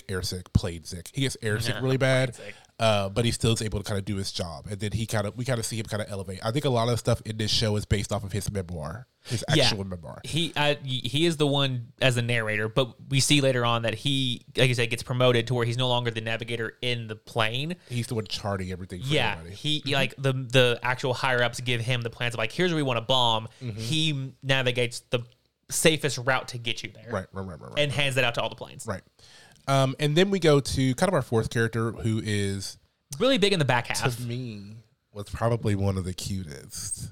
He gets air sick really bad. But he still is able to kind of do his job, and then we kind of see him kind of elevate. I think a lot of the stuff in this show is based off of his memoir, his actual memoir. He is the one as the narrator, but we see later on that he, like you said, gets promoted to where he's no longer the navigator in the plane. He's the one charting everything. For everybody. He like the actual higher ups give him the plans of like, here's where we want to bomb. Mm-hmm. He navigates the safest route to get you there, right, and hands that out to all the planes, right. And then we go to kind of our fourth character, who is really big in the back half. To me, was probably one of the cutest.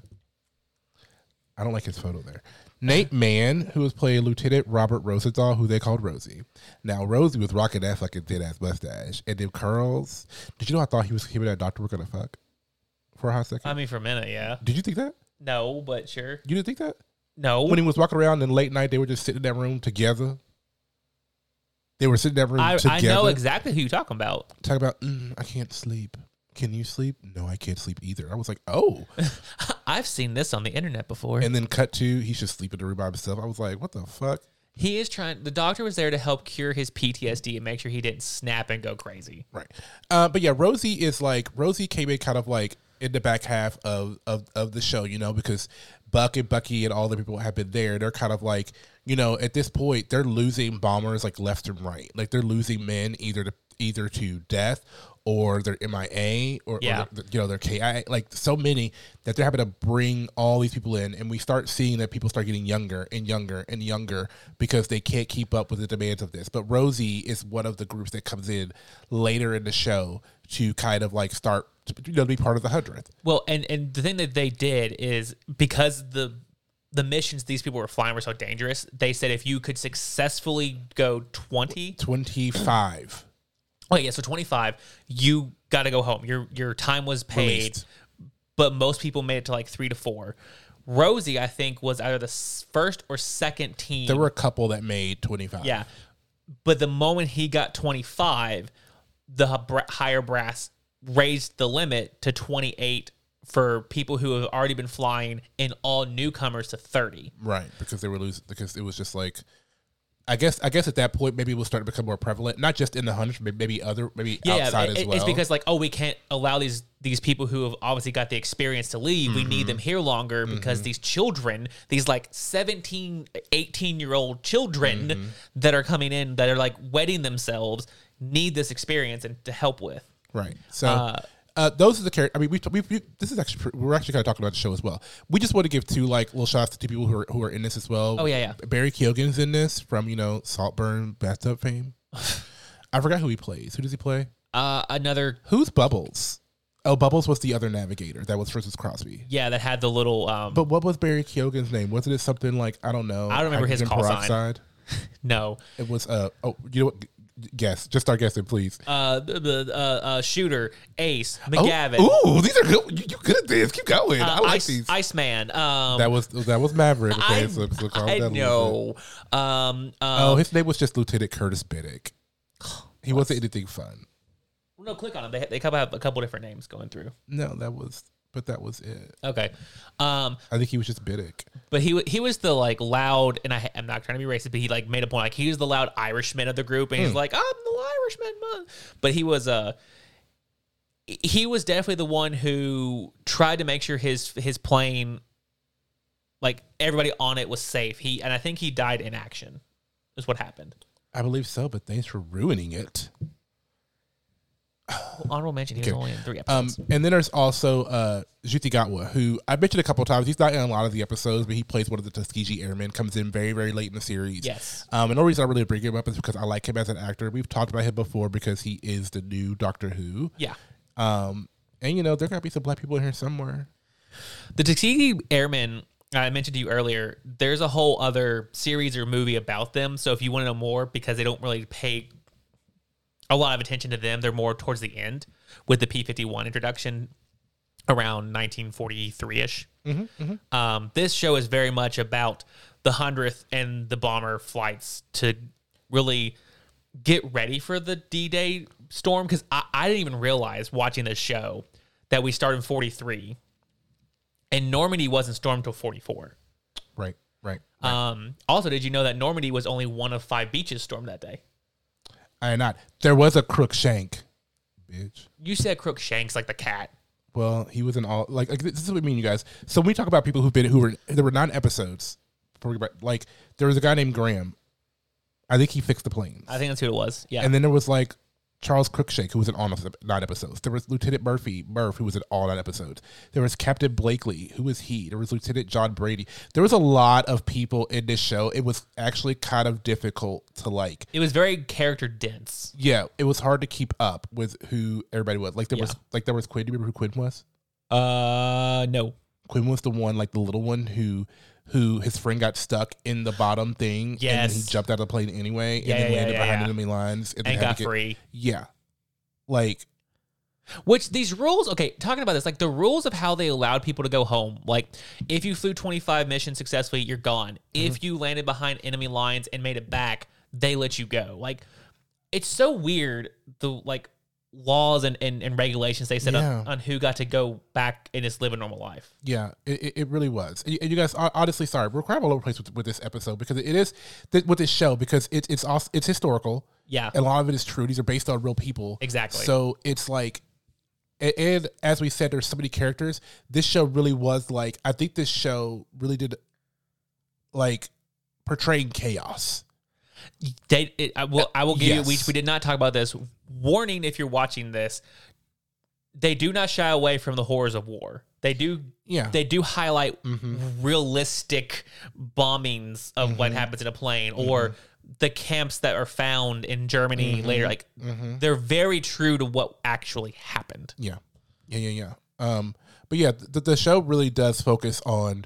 I don't like his photo there. Nate Mann, who was playing Lieutenant Robert Rosenthal, who they called Rosie. Now, Rosie was rocking ass like a dead-ass mustache. And them curls. Did you know I thought him and that doctor were going to fuck for a hot second? I mean, for a minute, yeah. Did you think that? No, but sure. You didn't think that? No. When he was walking around in late night, they were just sitting in that room together. They were sitting in that room together. I know exactly who you're talking about. Talking about, I can't sleep. Can you sleep? No, I can't sleep either. I was like, oh. I've seen this on the internet before. And then cut to, he's just sleeping in the room by himself. I was like, what the fuck? He is trying, the doctor was there to help cure his PTSD and make sure he didn't snap and go crazy. Right. But yeah, Rosie came in kind of like in the back half of the show, because Buck and Bucky and all the people have been there. They're kind of like, at this point, they're losing bombers like left and right. Like they're losing men either either to death or they're MIA or they're KIA, like so many that they're having to bring all these people in, and we start seeing that people start getting younger and younger and younger because they can't keep up with the demands of this. But Rosie is one of the groups that comes in later in the show to kind of like start to be part of the 100th. Well, and the thing that they did is because the missions these people were flying were so dangerous, they said if you could successfully go 25. Oh, yeah, so 25, you got to go home. Your time was paid, released. But most people made it to like 3 to 4. Rosie, I think, was either the first or second team. There were a couple that made 25. Yeah, but the moment he got 25, the higher brass raised the limit to 28 for people who have already been flying, and all newcomers to 30. Right, because they were losing, because it was just like, I guess at that point maybe it will start to become more prevalent, not just in the 100s, maybe outside as well. It's because like, we can't allow these people who have obviously got the experience to leave. Mm-hmm. We need them here longer because these children, these like 17, 18-year-old children that are coming in that are like wetting themselves need this experience and to help with. Right. So those are the characters. I mean, this is actually we're actually kind of talking about the show as well. We just want to give two like little shots to two people who are in this as well. Oh yeah. Barry Keoghan's in this from Saltburn bathtub fame. I forgot who he plays. Who does he play? Who's Bubbles? Oh, Bubbles was the other navigator. That was Francis Crosby. Yeah, that had the little. But what was Barry Keoghan's name? Wasn't it something like I don't know? I don't remember his call sign. No, it was. You know what? Guess. Just start guessing, please. Shooter, Ace, McGavin. Oh, these are good. You good at this. Keep going. I like these. Iceman. That was Maverick. Okay, so calm down. I know. His name was just Lieutenant Curtis Biddick. He wasn't anything fun. No, click on him. They have a couple different names going through. No, that was it. Okay. I think he was just Biddick. But he was the like loud, and I'm not trying to be racist, but he like made a point like he was the loud Irishman of the group, and he's like, I'm the Irishman, man. But he was definitely the one who tried to make sure his plane, like everybody on it, was safe. And I think he died in action. Is what happened. I believe so, but thanks for ruining it. Well, honorable mention, he was only in 3 episodes. And then there's also Ncuti Gatwa, who I mentioned a couple of times. He's not in a lot of the episodes, but he plays one of the Tuskegee Airmen, comes in very, very late in the series. Yes. And the reason I really bring him up is because I like him as an actor. We've talked about him before because he is the new Doctor Who. Yeah. And, there got to be some black people in here somewhere. The Tuskegee Airmen, I mentioned to you earlier, there's a whole other series or movie about them. So if you want to know more, because they don't really pay a lot of attention to them, they're more towards the end with the P-51 introduction around 1943-ish. This show is very much about the 100th and the bomber flights to really get ready for the D-Day storm, because I didn't even realize watching this show that we started in 43 and Normandy wasn't stormed until 44. Right. Also, did you know that Normandy was only one of 5 beaches stormed that day? I am not. There was a Crookshank, bitch. You said Crookshanks like the cat. Well, he was in all like this is what I mean, you guys. So when we talk about people there were 9 episodes. Like there was a guy named Graham. I think he fixed the planes. I think that's who it was. Yeah. And then there was like Charles Crookshank, who was in all 9 episodes. There was Lieutenant Murph, who was in all 9 episodes. There was Captain Blakely, who was he. There was Lieutenant John Brady. There was a lot of people in this show. It was actually kind of difficult to like. It was very character dense. Yeah, it was hard to keep up with who everybody was. Like there was Quinn. Do you remember who Quinn was? No. Quinn was the one, like the little one who his friend got stuck in the bottom thing. Yes. And then he jumped out of the plane anyway and then landed behind enemy lines. And got free. Yeah. Like. Which these rules, okay, talking about this, like the rules of how they allowed people to go home. Like if you flew 25 missions successfully, you're gone. If you landed behind enemy lines and made it back, they let you go. Like it's so weird, the like laws and regulations they set up on who got to go back and just live a normal life. Yeah, it really was. And you guys, honestly, sorry, we're crying all over the place with this episode because it is with this show because it's historical. Yeah, and a lot of it is true. These are based on real people. Exactly. So it's like, and as we said, there's so many characters. This show really was like, I think this show really did like portraying chaos. I will give you. We did not talk about this. Warning: if you're watching this, they do not shy away from the horrors of war. They do. Yeah. They do highlight realistic bombings of what happens in a plane or the camps that are found in Germany later. Like they're very true to what actually happened. Yeah. But yeah, the show really does focus on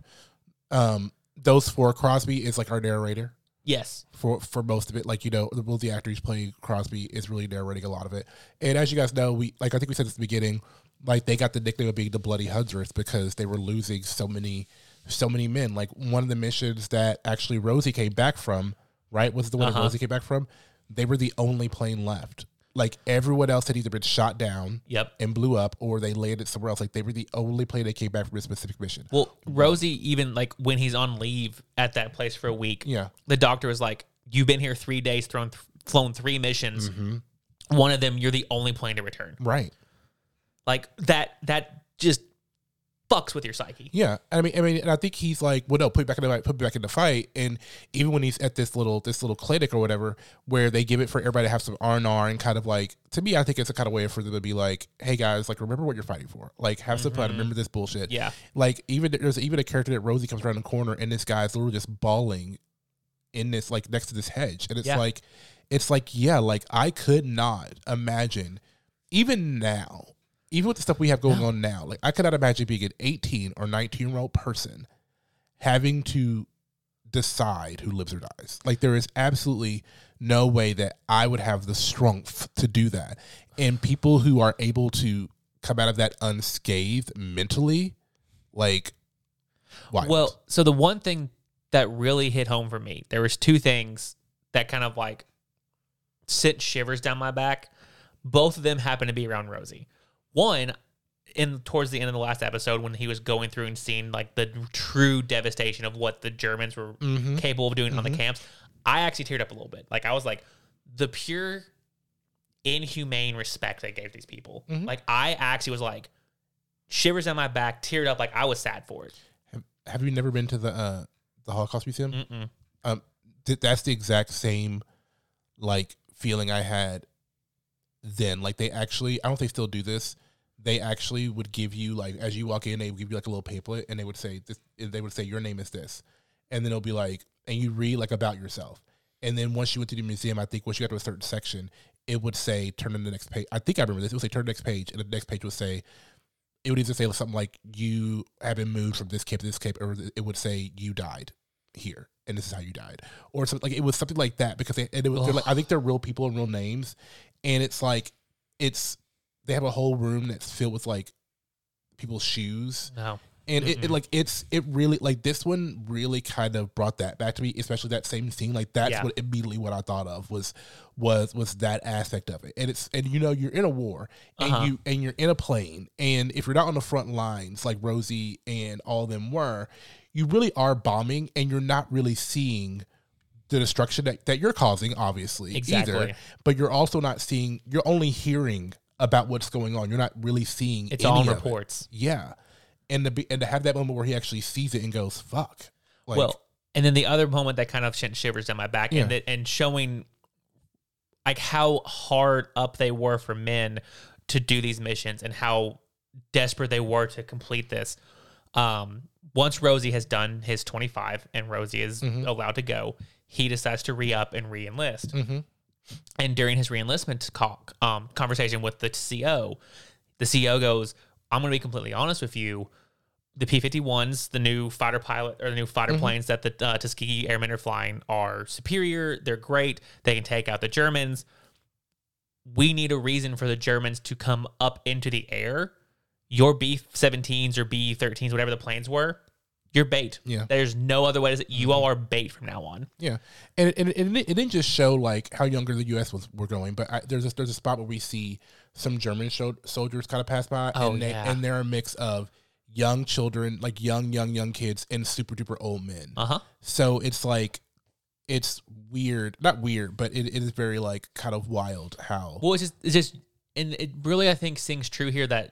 those four. Crosby is like our narrator. Yes. For most of it, like, the actor who's playing Crosby is really narrating a lot of it. And as you guys know, I think we said this at the beginning, like they got the nickname of being the Bloody Hundreds because they were losing so many men. Like one of the missions that actually Rosie came back from, right? Was the one that Rosie came back from? They were the only plane left. Like everyone else had either been shot down and blew up or they landed somewhere else. Like they were the only plane that came back from a specific mission. Well, Rosie, even like when he's on leave at that place for a week, the doctor was like, you've been here 3 days, flown 3 missions. One of them, you're the only plane to return. Right. Like that just fucks with your psyche. Yeah. I mean, and I think he's like, well, no, put me back in the fight. And even when he's at this little clinic or whatever, where they give it for everybody to have some R&R and kind of like, to me, I think it's a kind of way for them to be like, hey guys, like, remember what you're fighting for. Like, have some fun. Remember this bullshit. Yeah. Like, there's even a character that Rosie comes around the corner and this guy's literally just bawling in this, like, next to this hedge. And it's like, I could not imagine, even now, even with the stuff we have going on now, like I could not imagine being an 18 or 19-year-old person having to decide who lives or dies. Like there is absolutely no way that I would have the strength to do that. And people who are able to come out of that unscathed mentally, like, wild. Well, so the one thing that really hit home for me, there was 2 things that kind of like sent shivers down my back. Both of them happened to be around Rosie. One, towards the end of the last episode, when he was going through and seeing like the true devastation of what the Germans were capable of doing on the camps, I actually teared up a little bit. Like I was like, the pure inhumane respect they gave these people. Like I actually was like, shivers down my back, teared up, like I was sad for it. Have you never been to the Holocaust Museum? That's the exact same like feeling I had then. Like they actually, I don't know if they still do this. They actually would give you, like, as you walk in, they would give you like a little pamphlet and they would say this, they would say your name is this. And then it'll be like, and you read like about yourself. And then once you went to the museum, I think once you got to a certain section, it would say turn to the next page. I think I remember this. It would say turn to the next page, and the next page would say, it would either say something like you have been moved from this camp to this camp, or it would say you died here and this is how you died, or something like, it was something like that, because they're like, I think they're real people and real names, and it's like they have a whole room that's filled with like people's shoes. No. And it really, like, this one really kind of brought that back to me, especially that same scene. Like that's what immediately what I thought of was that aspect of it. And you're in a war and you're in a plane, and if you're not on the front lines like Rosie and all of them were, you really are bombing, and you're not really seeing the destruction that you're causing, obviously, either. But you're also not seeing. You're only hearing about what's going on. You're not really seeing. It's all reports. Yeah. And to have that moment where he actually sees it and goes, fuck. Like, well, and then the other moment that kind of sent shivers down my back, and showing like how hard up they were for men to do these missions and how desperate they were to complete this. Once Rosie has done his 25 and Rosie is allowed to go, he decides to re-up and re-enlist. And during his re-enlistment conversation with the CO goes, I'm going to be completely honest with you. The P-51s, the new fighter pilot or the new fighter planes that the Tuskegee Airmen are flying, are superior. They're great. They can take out the Germans. We need a reason for the Germans to come up into the air. Your B-17s or B-13s, whatever the planes were, you're bait. Yeah. There's no other way to say you all are bait from now on. Yeah. And it didn't just show like how younger the U.S. were going, but there's a spot where we see some German soldiers kind of pass by, and they're a mix of young children, like young kids, and super duper old men. So it's like, it's weird, not weird, but it is very like kind of wild how. Well, it's just, and it really, I think, sings true here that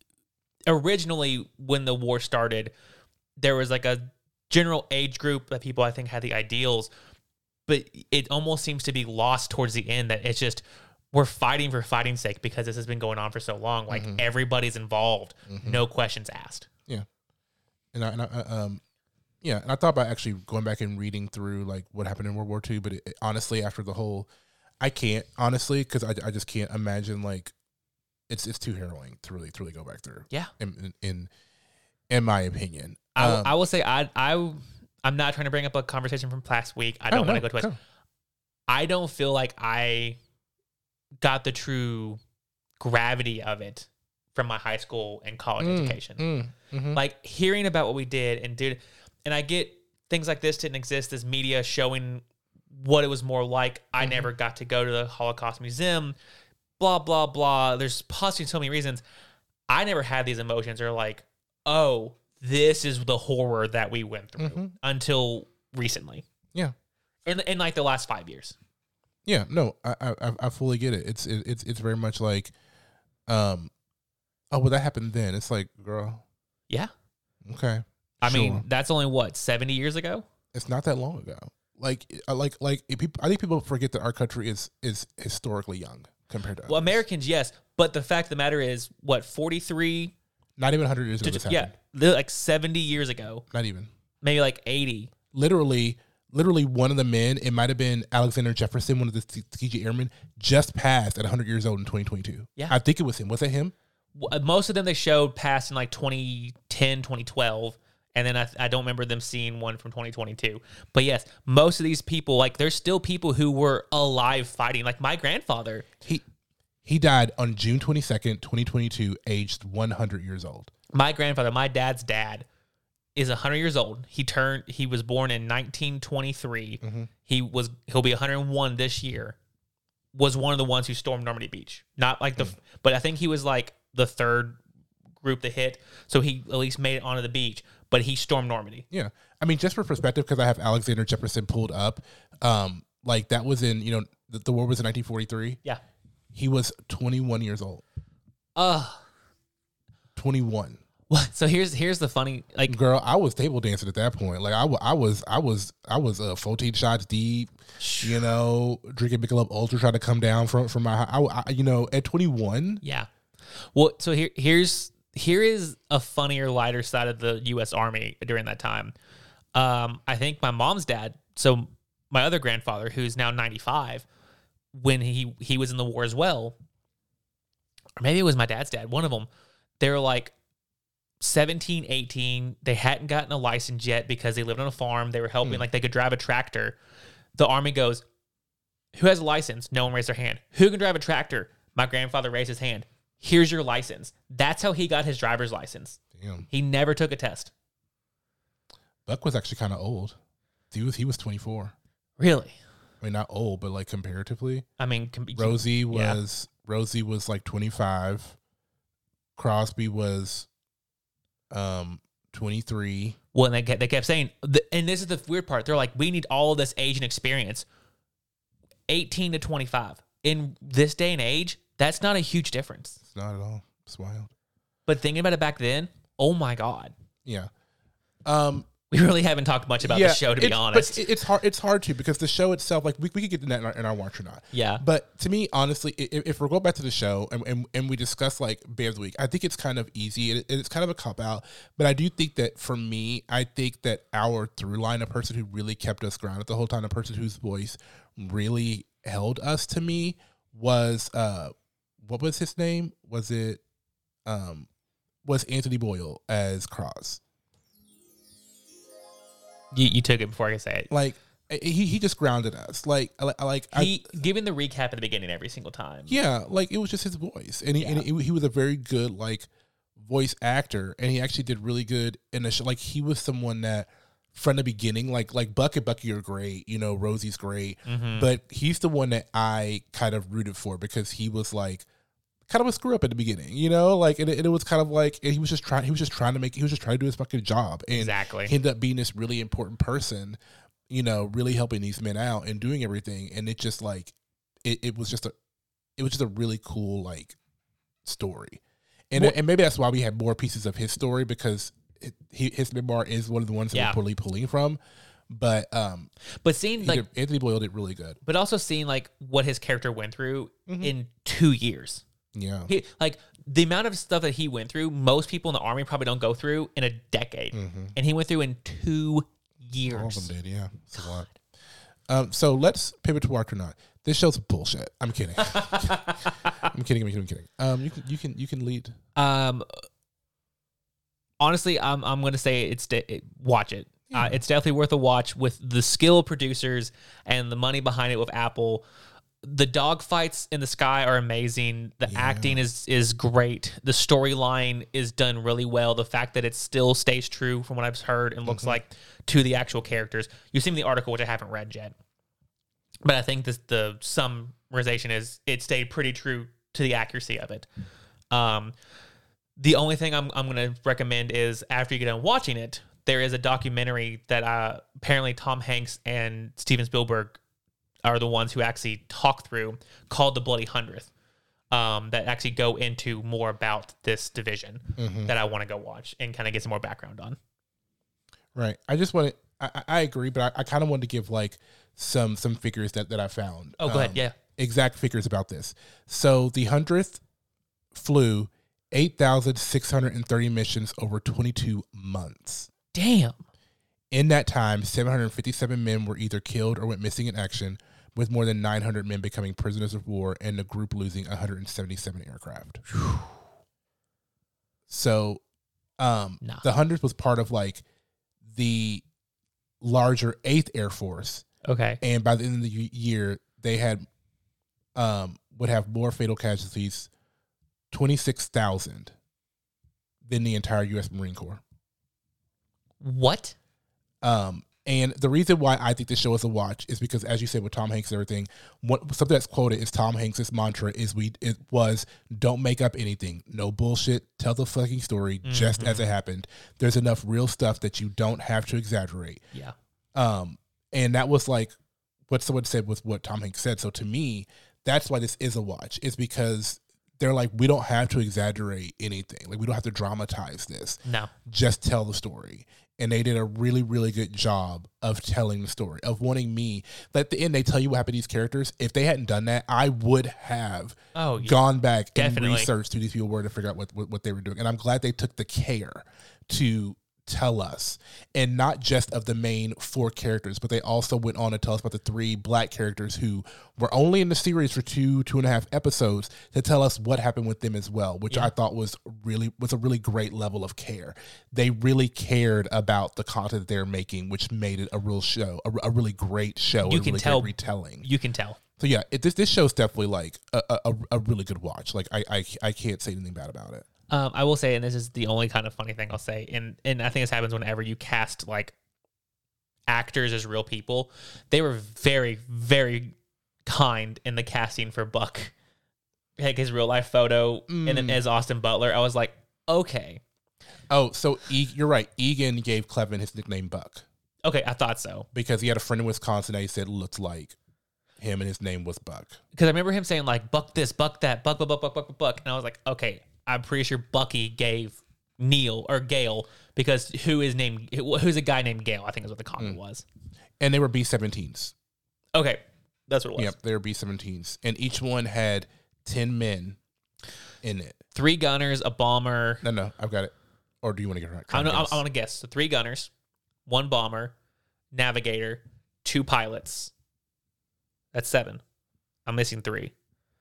originally when the war started, there was like a general age group that people I think had the ideals, but it almost seems to be lost towards the end that it's just we're fighting for fighting's sake because this has been going on for so long. Like everybody's involved, no questions asked. Yeah, and I thought about actually going back and reading through like what happened in World War II, but honestly, after the whole, I can't honestly because I just can't imagine like it's too harrowing to really go back through. Yeah, in my opinion, I will say I'm not trying to bring up a conversation from last week. I don't want to go to it. I don't feel like I got the true gravity of it from my high school and college education. Like hearing about what we did and I get things like this didn't exist as media showing what it was more like. I never got to go to the Holocaust Museum, blah, blah, blah. There's possibly so many reasons. I never had these emotions or like, oh, this is the horror that we went through until recently. Yeah. In like the last 5 years. Yeah, no, I fully get it. It's very much like, oh, well, that happened then. It's like, girl. Yeah. Okay. I mean, that's only what, 70 years ago? It's not that long ago. I think people forget that our country is historically young compared to others. Americans, yes, but the fact of the matter is, what, 43? Not even 100 years ago. Yeah, like 70 years ago. Not even. Maybe like 80. Literally one of the men, it might have been Alexander Jefferson, one of the Tuskegee Airmen, just passed at 100 years old in 2022. Yeah. I think it was him. Was that him? Most of them they showed passed in like 2010, 2012. And then I don't remember them seeing one from 2022. But yes, most of these people, like there's still people who were alive fighting. Like my grandfather. He died on June 22nd, 2022, aged 100 years old. My grandfather, my dad's dad, is 100 years old. He was born in 1923. He'll be 101 this year. Was one of the ones who stormed Normandy Beach. Not like but I think he was like the third group to hit. So he at least made it onto the beach. But he stormed Normandy. Yeah. I mean, just for perspective, because I have Alexander Jefferson pulled up, like that was in, the war was in 1943. Yeah. He was 21 years old. 21. Well, so here's the funny, like, girl, I was table dancing at that point. Like I was 14 shots deep, drinking Michelob Ultra, trying to come down from my, at 21. Yeah. Well, so here is a funnier, lighter side of the U.S. Army during that time. I think my mom's dad, so my other grandfather, who's now 95, when he was in the war as well, or maybe it was my dad's dad, one of them, they were like 17, 18. They hadn't gotten a license yet because they lived on a farm. They were helping, like they could drive a tractor. The Army goes, who has a license? No one raised their hand. Who can drive a tractor? My grandfather raised his hand. Here's your license. That's how he got his driver's license. Damn. He never took a test. Buck was actually kind of old. He was 24. Really? I mean, not old, but like comparatively. I mean, Rosie was like 25. Crosby was 23. Well, and they kept saying, and this is the weird part. They're like, we need all this age and experience. 18 to 25. In this day and age, that's not a huge difference. It's not at all. It's wild. But thinking about it back then, oh my God. Yeah. We really haven't talked much about the show, to be honest. But it's hard to, because the show itself, like we could get to that in our watch or not. Yeah. But to me, honestly, if we're going back to the show and we discuss like Bands Week, I think it's kind of easy. It's kind of a cop out. But I do think that for me, I think that our through line, a person who really kept us grounded the whole time, a person whose voice really held us, to me, was what was his name? Was Anthony Boyle as Cross? You took it before I could say it. Like he just grounded us. Giving the recap at the beginning every single time. Yeah, like it was just his voice, and he was a very good like voice actor, and he actually did really good in the show. Like he was someone that from the beginning, like Buck and Bucky are great, Rosie's great, but he's the one that I kind of rooted for because he was like kind of a screw up at the beginning, like, and it was kind of like, and he was just trying to do his fucking job, and exactly he ended up being this really important person, really helping these men out and doing everything, and it just like, it was just a really cool like story, and maybe that's why we had more pieces of his story, because his memoir is one of the ones that we're pulling from, But seeing like Anthony Boyle did really good. But also seeing like what his character went through in 2 years. Yeah. Like the amount of stuff that he went through, most people in the Army probably don't go through in a decade. And he went through in 2 years. All of them did, yeah. It's a lot. So let's pivot to Watch or Not. This show's bullshit. I'm kidding. I'm kidding. You can lead. Honestly, I'm going to say watch it. It's definitely worth a watch with the skill producers and the money behind it with Apple. The dog fights in the sky are amazing. The acting is great. The storyline is done really well. The fact that it still stays true from what I've heard and looks like to the actual characters. You've seen the article, which I haven't read yet. But I think the summarization is it stayed pretty true to the accuracy of it. The only thing I'm going to recommend is after you get done watching it, there is a documentary that apparently Tom Hanks and Steven Spielberg are the ones who actually talk through, called The Bloody 100th, that actually go into more about this division that I want to go watch and kind of get some more background on. Right. I just want to, I agree, but I kind of wanted to give like some figures that I found. Oh, go ahead. Yeah. Exact figures about this. So the 100th flew 8,630 missions over 22 months. Damn. In that time, 757 men were either killed or went missing in action, with more than 900 men becoming prisoners of war and the group losing 177 aircraft. So the 100th was part of like the larger 8th Air Force. Okay. And by the end of the year, they had would have more fatal casualties, 26,000, than the entire U.S. Marine Corps. What? And the reason why I think this show is a watch is because, as you said, with Tom Hanks and everything, something that's quoted is Tom Hanks' mantra was don't make up anything, no bullshit, tell the fucking story just as it happened. There's enough real stuff that you don't have to exaggerate. Yeah. And that was like what someone said with what Tom Hanks said. So to me, that's why this is a watch. It's because they're like, we don't have to exaggerate anything. Like, we don't have to dramatize this. No. Just tell the story. And they did a really, really good job of telling the story, of wanting me. But at the end, they tell you what happened to these characters. If they hadn't done that, I would have gone back and researched who these people were to figure out what they were doing. And I'm glad they took the care to tell us, and not just of the main 4 characters, but they also went on to tell us about the 3 black characters who were only in the series for 2.5 episodes, to tell us what happened with them as well, which I thought was a really great level of care. They really cared about the content that they're making, which made it a real show, a really great show. You can tell retelling. You can tell. So yeah, this show's definitely like a really good watch. Like I can't say anything bad about it. I will say, and this is the only kind of funny thing I'll say, and I think this happens whenever you cast like actors as real people. They were very, very kind in the casting for Buck. Like his real life photo, and then as Austin Butler, I was like, okay. Oh, so you're right. Egan gave Clevin his nickname Buck. Okay, I thought so. Because he had a friend in Wisconsin that he said looked like him, and his name was Buck. Because I remember him saying like, Buck this, Buck that, Buck, and I was like, okay, I'm pretty sure Bucky gave Neil or Gale, because who's a guy named Gale, I think is what the comment was. And they were B-17s. Okay, that's what it was. Yep, they were B-17s. And each one had 10 men in it. 3 gunners, a bomber. No, I've got it. Or do you want to get it right? I want to guess. So 3 gunners, 1 bomber, navigator, 2 pilots. That's 7. I'm missing 3.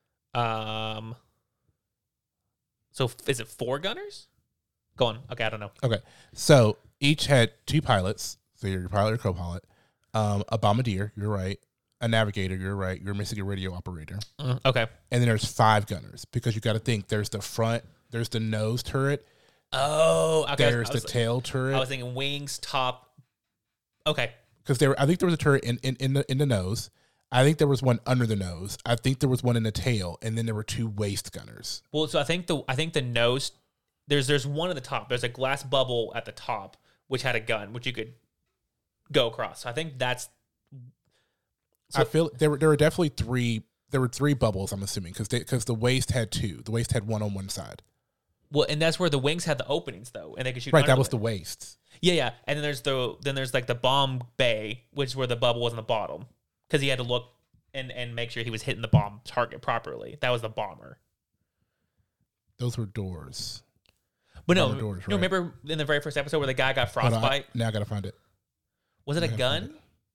So is it 4 gunners? Go on. Okay, I don't know. Okay, so each had 2 pilots. So you're your pilot or co-pilot. A bombardier, you're right. A navigator, you're right. You're missing a radio operator. Okay. And then there's 5 gunners, because you got to think there's the front, there's the nose turret. Oh, okay. There's the tail turret. I was thinking wings, top. Okay. Because I think there was a turret in the nose. I think there was one under the nose. I think there was one in the tail, and then there were 2 waist gunners. Well, so I think the nose, there's one at the top. There's a glass bubble at the top which had a gun, which you could go across. So I think that's. So I feel there were definitely 3. There were 3 bubbles, I'm assuming, because the waist had 2. The waist had 1 on one side. Well, and that's where the wings had the openings, though, and they could shoot. Right, that was the waist. Yeah. And then there's like the bomb bay, which is where the bubble was on the bottom, because he had to look and make sure he was hitting the bomb target properly. That was the bomber. Those were doors. But no, doors, right? Remember in the very first episode where the guy got frostbite? Now I gotta find it. Was it a gun?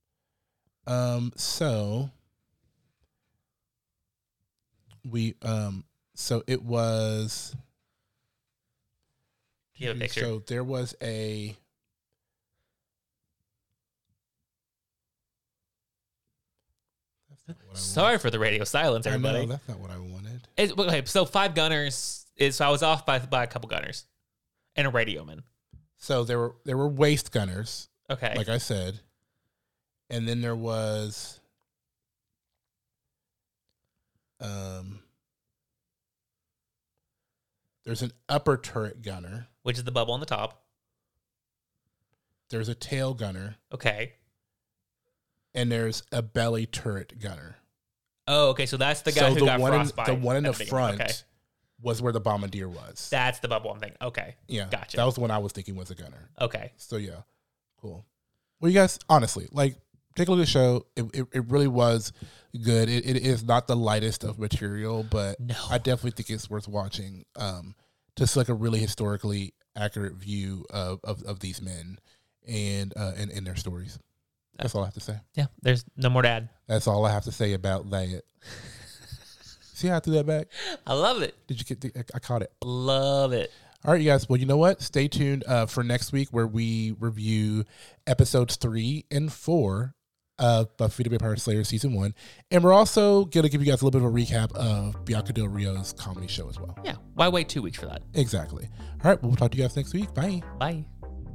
So it was. Do you have a picture? So there was a. Sorry for the radio silence, everybody. I know, that's not what I wanted. Okay, so 5 gunners. So I was off by a couple gunners and a radioman. So there were waist gunners. Okay. Like I said. And then there was there's an upper turret gunner, which is the bubble on the top. There's a tail gunner. Okay. And there's a belly turret gunner. Oh, okay. So that's the guy who got frostbite. The one in the front was where the bombardier was. That's the bubble I'm thinking. Okay. Yeah. Gotcha. That was the one I was thinking was a gunner. Okay. So, yeah. Cool. Well, you guys, honestly, like, take a look at the show. It really was good. It is not the lightest of material, but no. I definitely think it's worth watching. Just like a really historically accurate view of these men and their stories. That's all I have to say. Yeah, there's no more to add. That's all I have to say about that. See how I threw that back? I love it. Did you get? I caught it. Love it. All right, you guys. Well, you know what? Stay tuned for next week where we review episodes 3 and 4 of Buffy the Vampire Slayer season 1, and we're also gonna give you guys a little bit of a recap of Bianca Del Rio's comedy show as well. Yeah. Why wait 2 weeks for that? Exactly. All right. Well, we'll talk to you guys next week. Bye. Bye.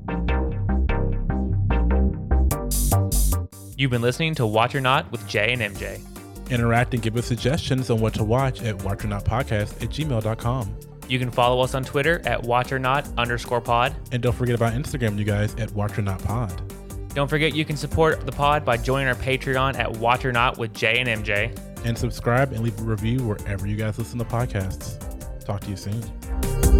You've been listening to Watch or Not with Jay and MJ. Interact and give us suggestions on what to watch at watchornotpodcast@gmail.com. You can follow us on Twitter at watchornot_pod. And don't forget about Instagram, you guys, at watchornotpod. Don't forget you can support the pod by joining our Patreon at Watch or Not with Jay and MJ. And subscribe and leave a review wherever you guys listen to podcasts. Talk to you soon.